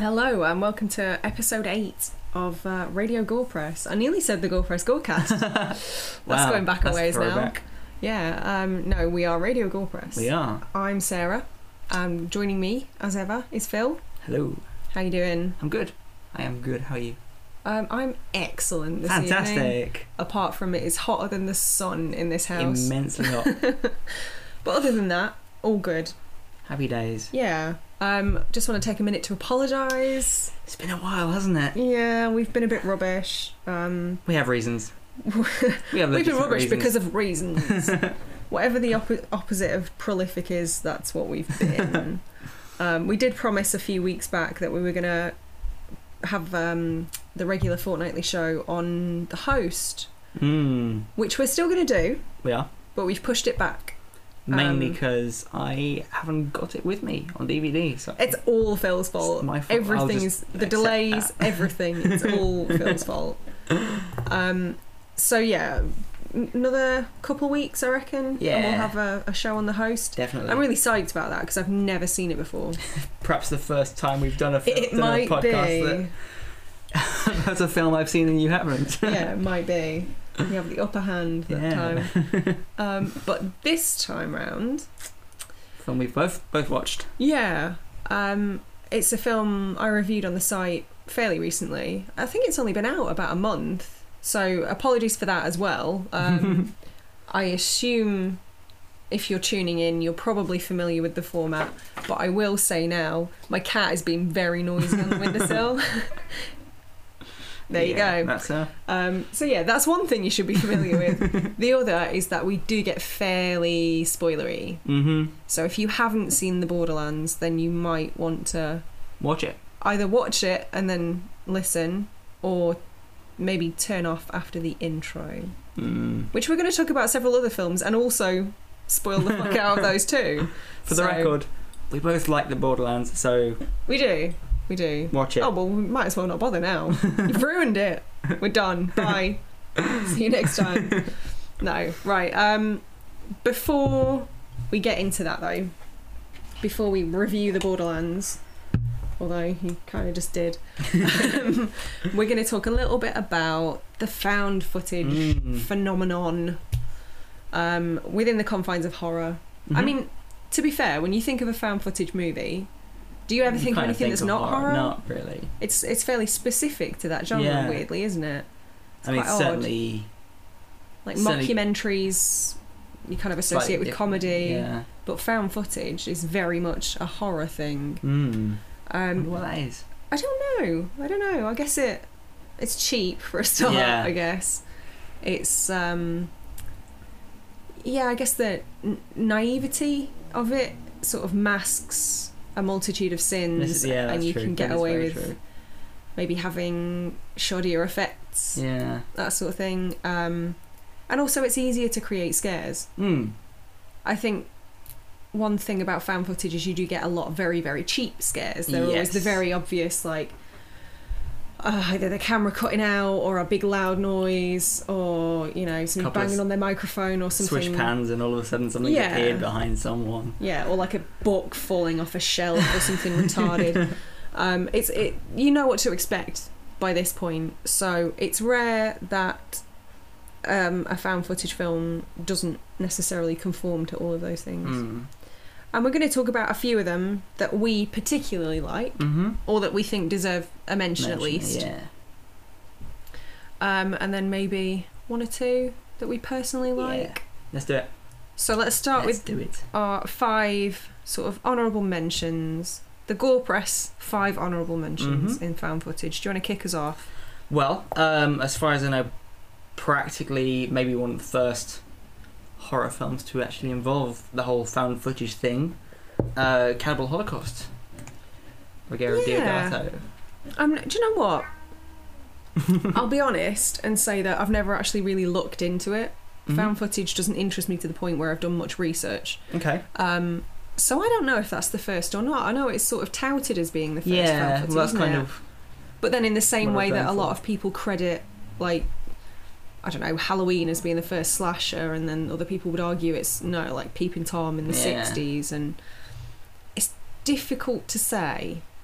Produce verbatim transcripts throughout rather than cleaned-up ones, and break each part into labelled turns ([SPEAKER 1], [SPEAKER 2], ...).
[SPEAKER 1] Hello and welcome to episode eight of uh, Radio Gore Press. I nearly said the Gore Press Gorecast. That's
[SPEAKER 2] wow,
[SPEAKER 1] going back a
[SPEAKER 2] that's
[SPEAKER 1] ways now.
[SPEAKER 2] back.
[SPEAKER 1] Yeah, um, no, we are Radio Gore Press.
[SPEAKER 2] We are.
[SPEAKER 1] I'm Sarah. Um, joining me, as ever, is Phil.
[SPEAKER 2] Hello.
[SPEAKER 1] How you doing?
[SPEAKER 2] I'm good. I am good. How are you?
[SPEAKER 1] Um, I'm excellent this
[SPEAKER 2] Fantastic.
[SPEAKER 1] evening. Apart from it is hotter than the sun in this house.
[SPEAKER 2] Immensely hot.
[SPEAKER 1] But other than that, all good.
[SPEAKER 2] Happy days.
[SPEAKER 1] Yeah. Um, just want to take a minute to apologise.
[SPEAKER 2] It's been a while, hasn't it?
[SPEAKER 1] Yeah, we've been a bit rubbish. Um,
[SPEAKER 2] We have reasons. We have
[SPEAKER 1] we've been rubbish
[SPEAKER 2] reasons.
[SPEAKER 1] because of reasons. Whatever the oppo- opposite of prolific is, that's what we've been. um, we did promise a few weeks back that we were going to have um, the regular fortnightly show on the host,
[SPEAKER 2] Mm,
[SPEAKER 1] which we're still going to do,
[SPEAKER 2] we are.
[SPEAKER 1] but we've pushed it back.
[SPEAKER 2] Mainly
[SPEAKER 1] Um,
[SPEAKER 2] because I haven't got it with me on D V D. So
[SPEAKER 1] It's all Phil's fault.
[SPEAKER 2] It's my fault. I'll
[SPEAKER 1] Everything
[SPEAKER 2] just
[SPEAKER 1] is the
[SPEAKER 2] accept
[SPEAKER 1] delays.
[SPEAKER 2] that.
[SPEAKER 1] Everything. It's all Phil's fault. Um. So yeah, n- another couple weeks, I reckon. And we'll
[SPEAKER 2] Yeah.
[SPEAKER 1] have a, a show on the host.
[SPEAKER 2] definitely.
[SPEAKER 1] I'm really psyched about that because I've never seen it before.
[SPEAKER 2] Perhaps the first time we've done a, fil-
[SPEAKER 1] It
[SPEAKER 2] done a
[SPEAKER 1] might
[SPEAKER 2] podcast
[SPEAKER 1] be.
[SPEAKER 2] that that's a film I've seen and you haven't.
[SPEAKER 1] Yeah, it might be. We have the upper hand that
[SPEAKER 2] Yeah.
[SPEAKER 1] time. Um, but this time round,
[SPEAKER 2] Film we've both both watched.
[SPEAKER 1] yeah, um, it's a film I reviewed on the site fairly recently. I think it's only been out about a month, so apologies for that as well. Um, I assume if you're tuning in, you're probably familiar with the format, but I will say now, my cat has been very noisy on the windowsill. There you
[SPEAKER 2] Yeah,
[SPEAKER 1] go.
[SPEAKER 2] That's uh,
[SPEAKER 1] Um, so yeah, that's one thing you should be familiar with. The other is that we do get fairly spoilery.
[SPEAKER 2] mm-hmm.
[SPEAKER 1] So if you haven't seen the Borderlands, then you might want to
[SPEAKER 2] Watch it.
[SPEAKER 1] either watch it and then listen, or maybe turn off after the intro.
[SPEAKER 2] Mm.
[SPEAKER 1] Which we're going to talk about several other films and also spoil the fuck out of those too.
[SPEAKER 2] For the
[SPEAKER 1] So-
[SPEAKER 2] record, we both like the Borderlands, so
[SPEAKER 1] We do. We do.
[SPEAKER 2] watch it.
[SPEAKER 1] Oh, well, we might as well not bother now. You've ruined it. We're done. Bye. See you next time. No, right. Um, before we get into that, though, before we review the Borderlands, although you kind of just did, um, we're going to talk a little bit about the found footage
[SPEAKER 2] Mm.
[SPEAKER 1] phenomenon um, within the confines of horror. I
[SPEAKER 2] Mhm.
[SPEAKER 1] mean, to be fair, when you think of a found footage movie, do you ever
[SPEAKER 2] You
[SPEAKER 1] think of
[SPEAKER 2] kinda
[SPEAKER 1] anything that's
[SPEAKER 2] of
[SPEAKER 1] not horror?
[SPEAKER 2] Not really.
[SPEAKER 1] It's it's fairly specific to that genre,
[SPEAKER 2] Yeah.
[SPEAKER 1] weirdly, isn't it? It's
[SPEAKER 2] I mean,
[SPEAKER 1] quite odd.
[SPEAKER 2] certainly.
[SPEAKER 1] Like
[SPEAKER 2] certainly-
[SPEAKER 1] mockumentaries, you kind of associate
[SPEAKER 2] slightly
[SPEAKER 1] with
[SPEAKER 2] different,
[SPEAKER 1] comedy,
[SPEAKER 2] Yeah.
[SPEAKER 1] but found footage is very much a horror thing.
[SPEAKER 2] Mm. I wonder
[SPEAKER 1] Um,
[SPEAKER 2] what that is.
[SPEAKER 1] I don't know. I don't know. I guess it it's cheap for a start.
[SPEAKER 2] Yeah.
[SPEAKER 1] I guess it's um, yeah. I guess the n- naivety of it sort of masks a multitude of sins,
[SPEAKER 2] This is- yeah, that's
[SPEAKER 1] and you
[SPEAKER 2] true.
[SPEAKER 1] can get
[SPEAKER 2] That is
[SPEAKER 1] away
[SPEAKER 2] very
[SPEAKER 1] with
[SPEAKER 2] true.
[SPEAKER 1] maybe having shoddier effects.
[SPEAKER 2] Yeah.
[SPEAKER 1] That sort of thing. Um, and also, it's easier to create scares.
[SPEAKER 2] Mm.
[SPEAKER 1] I think one thing about found footage is you do get a lot of very, very cheap scares. They're always
[SPEAKER 2] Yes.
[SPEAKER 1] the very obvious, like, uh, either the camera cutting out, or a big loud noise, or, you know, somebody
[SPEAKER 2] Couple of
[SPEAKER 1] banging on their microphone or something.
[SPEAKER 2] Swish pans and all of a sudden something
[SPEAKER 1] Yeah.
[SPEAKER 2] appeared behind someone.
[SPEAKER 1] Yeah, or like a book falling off a shelf or something retarded. Um, it's it. You know what to expect by this point, so it's rare that um, a found footage film doesn't necessarily conform to all of those things.
[SPEAKER 2] Mm.
[SPEAKER 1] And we're going to talk about a few of them that we particularly like,
[SPEAKER 2] Mm-hmm.
[SPEAKER 1] or that we think deserve a mention, at least.
[SPEAKER 2] Yeah.
[SPEAKER 1] Um, and then maybe one or two that we personally like.
[SPEAKER 2] Yeah. Let's do it.
[SPEAKER 1] So let's start
[SPEAKER 2] Let's
[SPEAKER 1] with
[SPEAKER 2] do it.
[SPEAKER 1] our five sort of honourable mentions. The Gore Press five honourable mentions
[SPEAKER 2] Mhm.
[SPEAKER 1] in found footage. Do you want to kick us off?
[SPEAKER 2] Well, um, as far as I know, practically maybe one of the first horror films to actually involve the whole found footage thing, uh, Cannibal Holocaust. Ruggero
[SPEAKER 1] Yeah.
[SPEAKER 2] Deodato.
[SPEAKER 1] Um, do you know what? I'll be honest and say that I've never actually really looked into it.
[SPEAKER 2] Mhm.
[SPEAKER 1] Found footage doesn't interest me to the point where I've done much research.
[SPEAKER 2] Okay.
[SPEAKER 1] Um, so I don't know if that's the first or not. I know it's sort of touted as being the first found
[SPEAKER 2] Yeah,
[SPEAKER 1] footage,
[SPEAKER 2] well, that's
[SPEAKER 1] isn't
[SPEAKER 2] kind
[SPEAKER 1] it?
[SPEAKER 2] of
[SPEAKER 1] But then in the same
[SPEAKER 2] what
[SPEAKER 1] way
[SPEAKER 2] I've
[SPEAKER 1] that a
[SPEAKER 2] done
[SPEAKER 1] lot
[SPEAKER 2] for.
[SPEAKER 1] of people credit, like, I don't know, Halloween as being the first slasher, and then other people would argue it's, no, like Peeping Tom in the
[SPEAKER 2] Yeah.
[SPEAKER 1] sixties, and it's difficult to say.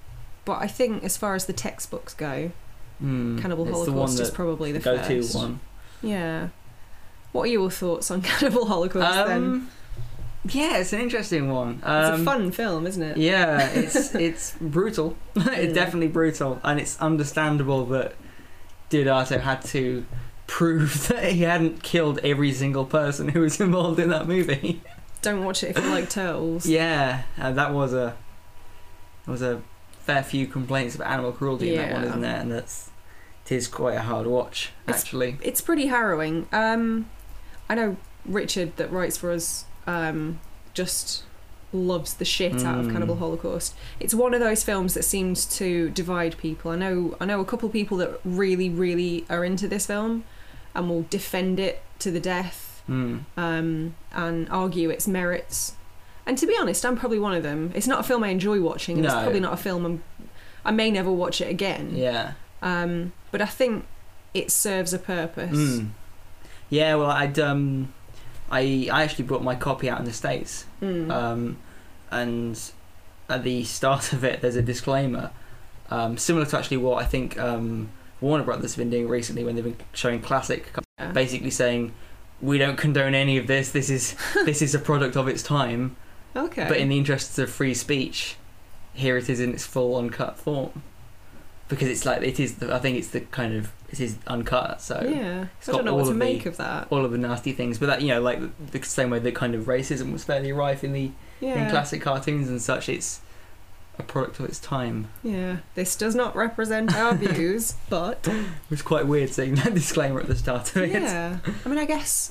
[SPEAKER 1] but I think as far as the textbooks go,
[SPEAKER 2] Mm,
[SPEAKER 1] Cannibal
[SPEAKER 2] it's the
[SPEAKER 1] Holocaust
[SPEAKER 2] one
[SPEAKER 1] is
[SPEAKER 2] that
[SPEAKER 1] probably the
[SPEAKER 2] go-to
[SPEAKER 1] first.
[SPEAKER 2] one.
[SPEAKER 1] Yeah. What are your thoughts on Cannibal Holocaust then?
[SPEAKER 2] Um, yeah, it's an interesting one.
[SPEAKER 1] It's
[SPEAKER 2] Um,
[SPEAKER 1] a fun film, isn't it?
[SPEAKER 2] Yeah, it's it's brutal. It's
[SPEAKER 1] Mm.
[SPEAKER 2] definitely brutal, and it's understandable that Deodato had to prove that he hadn't killed every single person who was involved in that movie.
[SPEAKER 1] Don't watch it if you like turtles.
[SPEAKER 2] Yeah, uh, that was a there was a fair few complaints about animal cruelty in that one,
[SPEAKER 1] Yeah.
[SPEAKER 2] isn't there? And that's it is quite a hard watch,
[SPEAKER 1] It's-
[SPEAKER 2] actually.
[SPEAKER 1] It's pretty harrowing. Um, I know Richard that writes for us um, just loves the shit out of
[SPEAKER 2] Mm.
[SPEAKER 1] Cannibal Holocaust. It's one of those films that seems to divide people. I know I know a couple of people that really, really are into this film and will defend it to the death
[SPEAKER 2] Mm.
[SPEAKER 1] um, and argue its merits. And to be honest, I'm probably one of them. It's not a film I enjoy watching, and it's
[SPEAKER 2] No.
[SPEAKER 1] probably not a film I'm, I may never watch it again.
[SPEAKER 2] Yeah.
[SPEAKER 1] Um, but I think it serves a purpose.
[SPEAKER 2] Mm. Yeah. Well, I'd um, I I actually brought my copy out in the States.
[SPEAKER 1] Mm.
[SPEAKER 2] Um, and at the start of it, there's a disclaimer, um, similar to actually what I think um, Warner Brothers have been doing recently when they've been showing classic,
[SPEAKER 1] Yeah.
[SPEAKER 2] basically saying, we don't condone any of this. This is this is a product of its time,
[SPEAKER 1] Okay.
[SPEAKER 2] but in the interests of free speech, here it is in its full uncut form, because it's like it is. The, I think it's the kind of it is uncut, so
[SPEAKER 1] yeah,
[SPEAKER 2] it's
[SPEAKER 1] I
[SPEAKER 2] got
[SPEAKER 1] don't know
[SPEAKER 2] all
[SPEAKER 1] what to
[SPEAKER 2] of
[SPEAKER 1] make
[SPEAKER 2] the-
[SPEAKER 1] of that.
[SPEAKER 2] all of the nasty things. But that you know, like the same way that kind of racism was fairly rife in the
[SPEAKER 1] Yeah,
[SPEAKER 2] in classic cartoons and such, it's a product of its time.
[SPEAKER 1] yeah. This does not represent our views, but
[SPEAKER 2] It was quite weird seeing that disclaimer at the start of it.
[SPEAKER 1] yeah. I mean, I guess,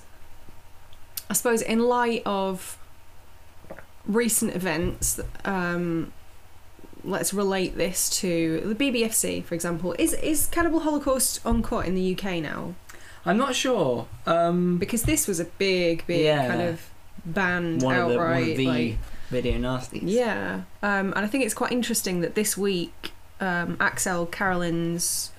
[SPEAKER 1] I suppose, in light of recent events, um, let's relate this to the B B F C, for example. Is is Cannibal Holocaust uncut in the U K now?
[SPEAKER 2] I'm not sure. Um,
[SPEAKER 1] Because this was a big, big
[SPEAKER 2] Yeah.
[SPEAKER 1] kind of banned
[SPEAKER 2] one of the,
[SPEAKER 1] outright.
[SPEAKER 2] one of the
[SPEAKER 1] like,
[SPEAKER 2] video nasties.
[SPEAKER 1] yeah, um, and I think it's quite interesting that this week, um, Axel Carolin's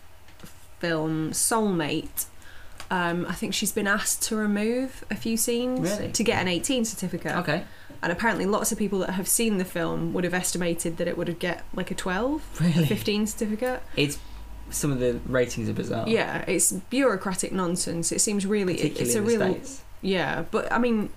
[SPEAKER 1] film Soulmate, um, I think she's been asked to remove a few scenes
[SPEAKER 2] Really?
[SPEAKER 1] to get an eighteen certificate.
[SPEAKER 2] Okay.
[SPEAKER 1] And apparently lots of people that have seen the film would have estimated that it would have get like a twelve,
[SPEAKER 2] Really?
[SPEAKER 1] fifteen certificate.
[SPEAKER 2] It's some of the ratings are bizarre.
[SPEAKER 1] Yeah, it's bureaucratic nonsense. It seems really, it,
[SPEAKER 2] Particularly
[SPEAKER 1] it's a
[SPEAKER 2] in the
[SPEAKER 1] real,
[SPEAKER 2] States.
[SPEAKER 1] yeah, but I mean,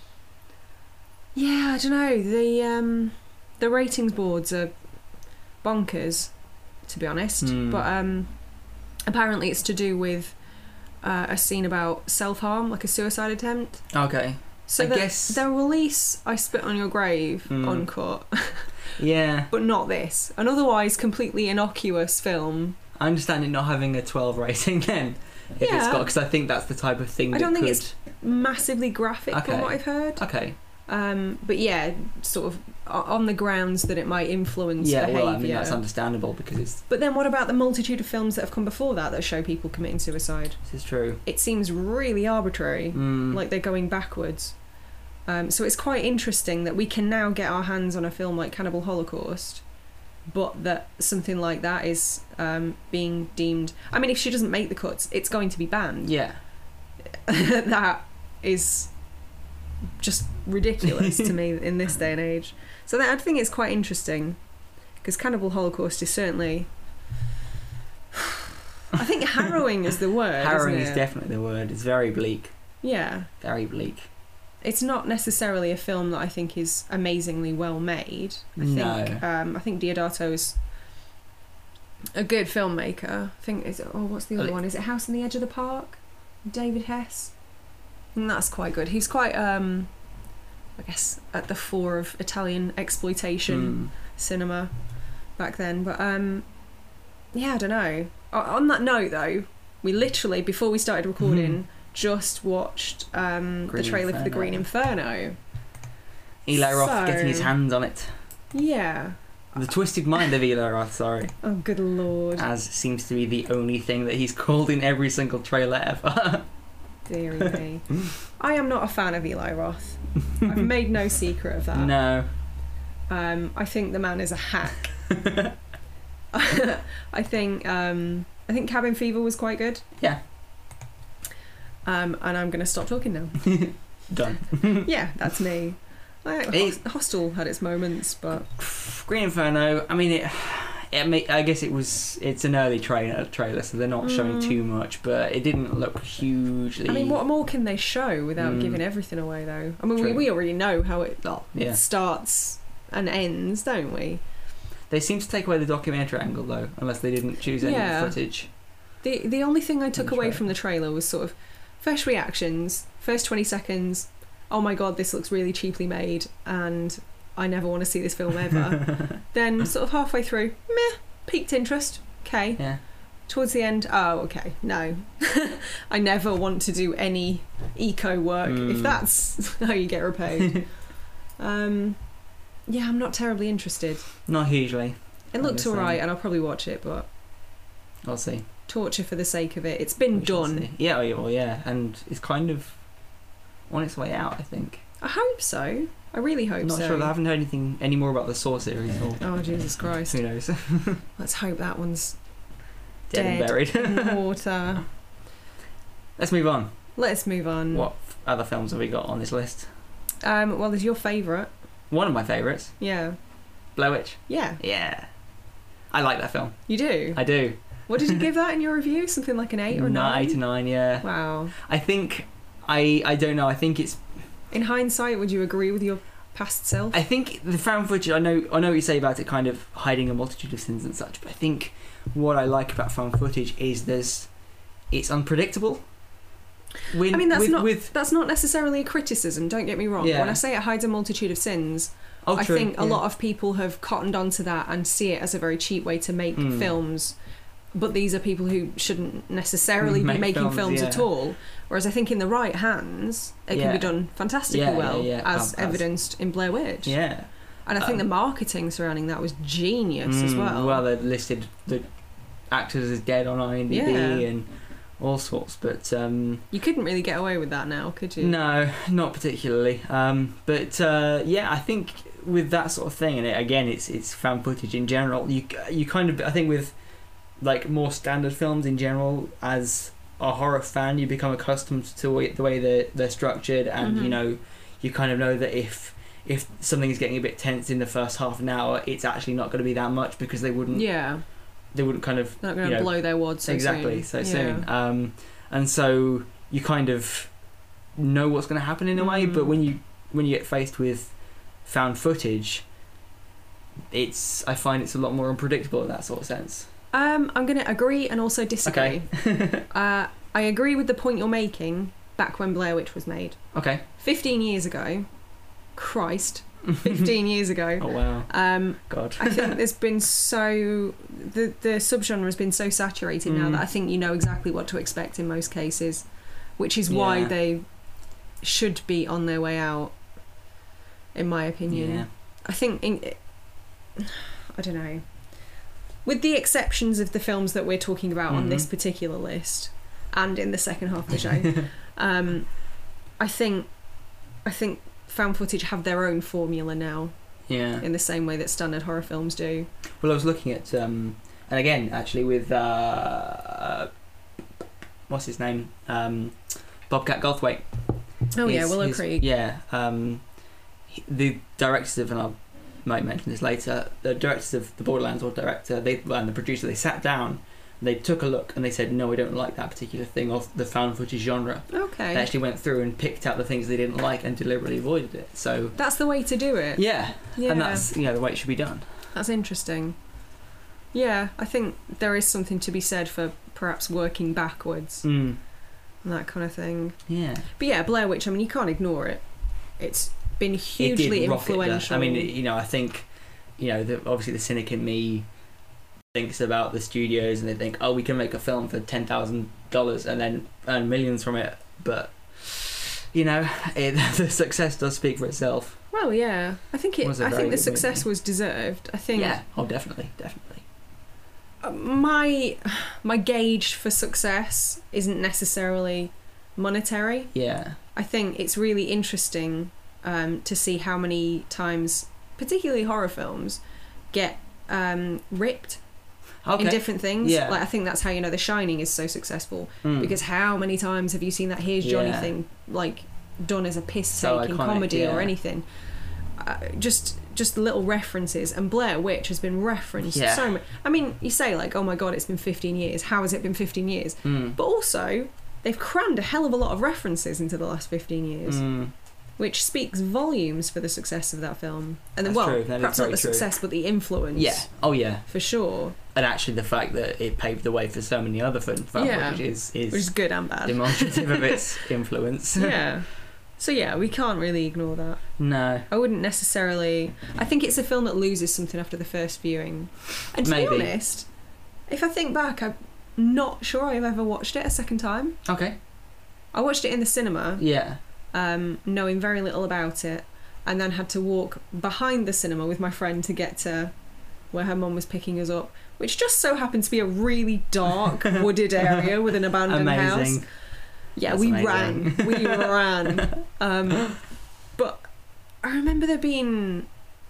[SPEAKER 1] yeah, I don't know. The um, the ratings boards are bonkers, to be honest.
[SPEAKER 2] Hmm.
[SPEAKER 1] But um, apparently it's to do with uh, a scene about self harm, like a suicide attempt.
[SPEAKER 2] Okay.
[SPEAKER 1] So
[SPEAKER 2] I
[SPEAKER 1] the,
[SPEAKER 2] guess-
[SPEAKER 1] the release "I Spit on Your Grave"
[SPEAKER 2] Hmm.
[SPEAKER 1] uncut,
[SPEAKER 2] Yeah.
[SPEAKER 1] but not this. An otherwise completely innocuous film.
[SPEAKER 2] I understand it not having a twelve rating then. If it's
[SPEAKER 1] Yeah.
[SPEAKER 2] got, because I think that's the type of thing
[SPEAKER 1] I
[SPEAKER 2] that
[SPEAKER 1] don't think
[SPEAKER 2] could.
[SPEAKER 1] it's massively graphic
[SPEAKER 2] Okay.
[SPEAKER 1] from what I've heard.
[SPEAKER 2] Okay.
[SPEAKER 1] Um, but yeah, sort of o- on the grounds that it might influence
[SPEAKER 2] Yeah.
[SPEAKER 1] behaviour.
[SPEAKER 2] Well, I mean that's understandable because it's
[SPEAKER 1] But then what about the multitude of films that have come before that that show people committing suicide?
[SPEAKER 2] this is true.
[SPEAKER 1] It seems really arbitrary,
[SPEAKER 2] Mm.
[SPEAKER 1] like they're going backwards. Um, so it's quite interesting that we can now get our hands on a film like Cannibal Holocaust, but that something like that is um, being deemed... I mean, if she doesn't make the cuts, it's going to be banned.
[SPEAKER 2] Yeah.
[SPEAKER 1] That is just ridiculous to me in this day and age. So that, I think it's quite interesting, because Cannibal Holocaust is certainly... I think harrowing is the word,
[SPEAKER 2] Harrowing
[SPEAKER 1] isn't
[SPEAKER 2] is
[SPEAKER 1] it?
[SPEAKER 2] definitely the word. It's very bleak.
[SPEAKER 1] Yeah.
[SPEAKER 2] Very bleak.
[SPEAKER 1] It's not necessarily a film that I think is amazingly well made. I
[SPEAKER 2] No.
[SPEAKER 1] think um, I think Deodato's a good filmmaker. I think is it, oh what's the other
[SPEAKER 2] Uh,
[SPEAKER 1] one? Is it House on the Edge of the Park? David Hess. I think that's quite good. He's quite um I guess at the fore of Italian exploitation
[SPEAKER 2] Mm.
[SPEAKER 1] cinema back then. But um yeah, I don't know. O- On that note though, we literally before we started recording just watched um, the
[SPEAKER 2] Green
[SPEAKER 1] trailer for The
[SPEAKER 2] Inferno.
[SPEAKER 1] Green Inferno.
[SPEAKER 2] Eli Roth
[SPEAKER 1] So-
[SPEAKER 2] getting his hands on it.
[SPEAKER 1] Yeah.
[SPEAKER 2] The Twisted Mind of Eli Roth, sorry.
[SPEAKER 1] Oh, good lord.
[SPEAKER 2] As seems to be the only thing that he's called in every single trailer ever.
[SPEAKER 1] Deary me. I am not a fan of Eli Roth. I've made no secret of that.
[SPEAKER 2] No.
[SPEAKER 1] Um, I think the man is a hack. I think um, I think Cabin Fever was quite good.
[SPEAKER 2] Yeah.
[SPEAKER 1] Um, and I'm going to stop talking now.
[SPEAKER 2] Done.
[SPEAKER 1] Yeah, that's me. I,
[SPEAKER 2] It-
[SPEAKER 1] Hostel had its moments, but
[SPEAKER 2] Green Inferno, I mean, it I, mean, I guess it was. It's an early trailer, trailer, so they're not mm. showing too much. But it didn't look hugely.
[SPEAKER 1] I mean, what more can they show without mm. giving everything away, though? I mean, we, we already know how it, oh, yeah. starts and ends, don't we?
[SPEAKER 2] They seem to take away the documentary angle, though, unless they didn't choose any
[SPEAKER 1] yeah.
[SPEAKER 2] footage.
[SPEAKER 1] The the only thing I took away from the trailer was sort of first reactions, first twenty seconds. Oh my god, this looks really cheaply made, and I never want to see this film ever. Then sort of halfway through, meh, piqued interest. Okay.
[SPEAKER 2] Yeah.
[SPEAKER 1] Towards the end, oh, okay, no. I never want to do any eco work mm. if that's how you get repaid. um, yeah, I'm not terribly interested.
[SPEAKER 2] Not hugely.
[SPEAKER 1] It looked alright, and I'll probably watch it, but
[SPEAKER 2] I'll see.
[SPEAKER 1] Torture for the sake of it. It's been we done.
[SPEAKER 2] Yeah, well, yeah, and it's kind of on its way out, I think.
[SPEAKER 1] I hope so. I really hope
[SPEAKER 2] I'm not
[SPEAKER 1] so.
[SPEAKER 2] sure. I haven't heard anything any more about the Saw series. Or,
[SPEAKER 1] oh, Jesus Christ.
[SPEAKER 2] Who knows?
[SPEAKER 1] Let's hope that one's
[SPEAKER 2] dead,
[SPEAKER 1] dead
[SPEAKER 2] and buried
[SPEAKER 1] in the water.
[SPEAKER 2] Let's move on.
[SPEAKER 1] Let's move on.
[SPEAKER 2] What other films have we got on this list?
[SPEAKER 1] Um, well, there's your favourite.
[SPEAKER 2] One of my favourites.
[SPEAKER 1] Yeah.
[SPEAKER 2] Blair Witch.
[SPEAKER 1] Yeah.
[SPEAKER 2] Yeah. I like that film.
[SPEAKER 1] You do?
[SPEAKER 2] I do.
[SPEAKER 1] What did you give that in your review? Something like an eight or a nine?
[SPEAKER 2] Eight or nine, yeah.
[SPEAKER 1] Wow.
[SPEAKER 2] I think, I I don't know, I think it's...
[SPEAKER 1] In hindsight, would you agree with your past self?
[SPEAKER 2] I think the found footage, I know I know what you say about it kind of hiding a multitude of sins and such, but I think what I like about found footage is there's... It's unpredictable. When,
[SPEAKER 1] I mean, that's
[SPEAKER 2] with,
[SPEAKER 1] not
[SPEAKER 2] with,
[SPEAKER 1] that's not necessarily a criticism, don't get me wrong.
[SPEAKER 2] Yeah.
[SPEAKER 1] When I say it hides a multitude of sins,
[SPEAKER 2] oh,
[SPEAKER 1] I
[SPEAKER 2] true,
[SPEAKER 1] think a
[SPEAKER 2] yeah.
[SPEAKER 1] lot of people have cottoned onto that and see it as a very cheap way to make
[SPEAKER 2] mm.
[SPEAKER 1] films. But these are people who shouldn't necessarily
[SPEAKER 2] Make
[SPEAKER 1] be making films,
[SPEAKER 2] films yeah.
[SPEAKER 1] at all. Whereas I think in the right hands, it
[SPEAKER 2] yeah.
[SPEAKER 1] can be done fantastically
[SPEAKER 2] yeah,
[SPEAKER 1] well,
[SPEAKER 2] yeah, yeah.
[SPEAKER 1] as
[SPEAKER 2] um,
[SPEAKER 1] evidenced in Blair Witch.
[SPEAKER 2] Yeah.
[SPEAKER 1] And I think um, the marketing surrounding that was genius
[SPEAKER 2] mm,
[SPEAKER 1] as well.
[SPEAKER 2] Well, they listed the actors as dead on IMDb
[SPEAKER 1] yeah.
[SPEAKER 2] and all sorts, but... Um,
[SPEAKER 1] you couldn't really get away with that now, could you?
[SPEAKER 2] No, not particularly. Um, but uh, yeah, I think with that sort of thing, and it, again, it's it's found footage in general. You you kind of, I think with like more standard films in general, as a horror fan, you become accustomed to the way they're they're structured, and mm-hmm. you know, you kind of know that if if something is getting a bit tense in the first half an hour, it's actually not going to be that much because they wouldn't.
[SPEAKER 1] Yeah. They
[SPEAKER 2] wouldn't kind of.
[SPEAKER 1] They're not going to blow their wad so
[SPEAKER 2] exactly,
[SPEAKER 1] soon.
[SPEAKER 2] so soon.
[SPEAKER 1] Yeah.
[SPEAKER 2] Um, and so you kind of know what's going to happen in a way,
[SPEAKER 1] Mm.
[SPEAKER 2] but when you when you get faced with found footage, it's I find it's a lot more unpredictable in that sort of sense.
[SPEAKER 1] Um, I'm going to agree and also disagree.
[SPEAKER 2] Okay.
[SPEAKER 1] uh, I agree with the point you're making back when Blair Witch was made.
[SPEAKER 2] Okay.
[SPEAKER 1] fifteen years ago. Christ. fifteen years ago.
[SPEAKER 2] Oh, wow.
[SPEAKER 1] Um,
[SPEAKER 2] God.
[SPEAKER 1] I think there's been so... The, the subgenre has been so saturated mm. now that I think you know exactly what to expect in most cases, which is why
[SPEAKER 2] yeah.
[SPEAKER 1] they should be on their way out, in my opinion.
[SPEAKER 2] Yeah.
[SPEAKER 1] I think... In, I don't know. With the exceptions of the films that we're talking about mm-hmm. on this particular list, and in the second half of the show, um, I think, I think found footage have their own formula now.
[SPEAKER 2] Yeah.
[SPEAKER 1] In the same way that standard horror films do.
[SPEAKER 2] Well, I was looking at, um, and again, actually, with uh, what's his name, um, Bobcat Goldthwait.
[SPEAKER 1] Oh
[SPEAKER 2] his,
[SPEAKER 1] yeah, Willow
[SPEAKER 2] his,
[SPEAKER 1] Creek.
[SPEAKER 2] Yeah. Um, he, the directors of, and I'll might mention this later, the directors of the Borderlands, or director, they and the producer, they sat down, they took a look, and they said, no, we don't like that particular thing of the found footage genre.
[SPEAKER 1] Okay.
[SPEAKER 2] They actually went through and picked out the things they didn't like and deliberately avoided it. So
[SPEAKER 1] that's the way to do it.
[SPEAKER 2] Yeah.
[SPEAKER 1] Yeah.
[SPEAKER 2] And that's, you know, the way it should be done.
[SPEAKER 1] That's interesting. Yeah, I think there is something to be said for perhaps working backwards
[SPEAKER 2] mm.
[SPEAKER 1] and that kind of thing.
[SPEAKER 2] Yeah.
[SPEAKER 1] But yeah, Blair Witch, I mean, you can't ignore it. It's been hugely
[SPEAKER 2] it
[SPEAKER 1] influential.
[SPEAKER 2] I mean, you know, I think, you know, the, obviously the cynic in me thinks about the studios and they think, oh, we can make a film for ten thousand dollars and then earn millions from it. But, you know, it, the success does speak for itself.
[SPEAKER 1] Well, yeah. I think it.
[SPEAKER 2] it
[SPEAKER 1] I think the success
[SPEAKER 2] movie?
[SPEAKER 1] was deserved. I think.
[SPEAKER 2] Yeah. Oh, definitely, definitely.
[SPEAKER 1] My my gauge for success isn't necessarily monetary.
[SPEAKER 2] Yeah.
[SPEAKER 1] I think it's really interesting um, to see how many times, particularly horror films, get um, ripped
[SPEAKER 2] okay.
[SPEAKER 1] in different things.
[SPEAKER 2] Yeah.
[SPEAKER 1] Like I think that's how you know The Shining is so successful
[SPEAKER 2] mm.
[SPEAKER 1] because how many times have you seen that Here's Johnny
[SPEAKER 2] yeah.
[SPEAKER 1] thing like done as a piss
[SPEAKER 2] So
[SPEAKER 1] take in
[SPEAKER 2] iconic,
[SPEAKER 1] comedy
[SPEAKER 2] yeah.
[SPEAKER 1] or anything? Uh, just just little references, and Blair Witch has been referenced
[SPEAKER 2] Yeah.
[SPEAKER 1] so much. I mean, you say like, oh my god, it's been fifteen years. How has it been fifteen years?
[SPEAKER 2] Mm.
[SPEAKER 1] But also, they've crammed a hell of a lot of references into the last fifteen years,
[SPEAKER 2] Mm.
[SPEAKER 1] which speaks volumes for the success of that film. And then,
[SPEAKER 2] That's
[SPEAKER 1] well,
[SPEAKER 2] true. That is
[SPEAKER 1] perhaps not
[SPEAKER 2] very
[SPEAKER 1] the
[SPEAKER 2] true.
[SPEAKER 1] success, but the influence.
[SPEAKER 2] Yeah. Oh yeah.
[SPEAKER 1] For sure.
[SPEAKER 2] And actually, the fact that it paved the way for so many other film found
[SPEAKER 1] Yeah.
[SPEAKER 2] footage is is
[SPEAKER 1] Which is good and bad.
[SPEAKER 2] demonstrative of its influence.
[SPEAKER 1] Yeah. So yeah, we can't really ignore that.
[SPEAKER 2] No.
[SPEAKER 1] I wouldn't necessarily... I think it's a film that loses something after the first viewing. And to
[SPEAKER 2] Maybe.
[SPEAKER 1] be honest, if I think back, I'm not sure I've ever watched it a second time.
[SPEAKER 2] Okay.
[SPEAKER 1] I watched it in the cinema,
[SPEAKER 2] Yeah.
[SPEAKER 1] um, knowing very little about it, and then had to walk behind the cinema with my friend to get to where her mum was picking us up, which just so happened to be a really dark, wooded area with an abandoned
[SPEAKER 2] Amazing.
[SPEAKER 1] house. Yeah,
[SPEAKER 2] That's
[SPEAKER 1] we
[SPEAKER 2] amazing.
[SPEAKER 1] ran. We ran. Um, but I remember there being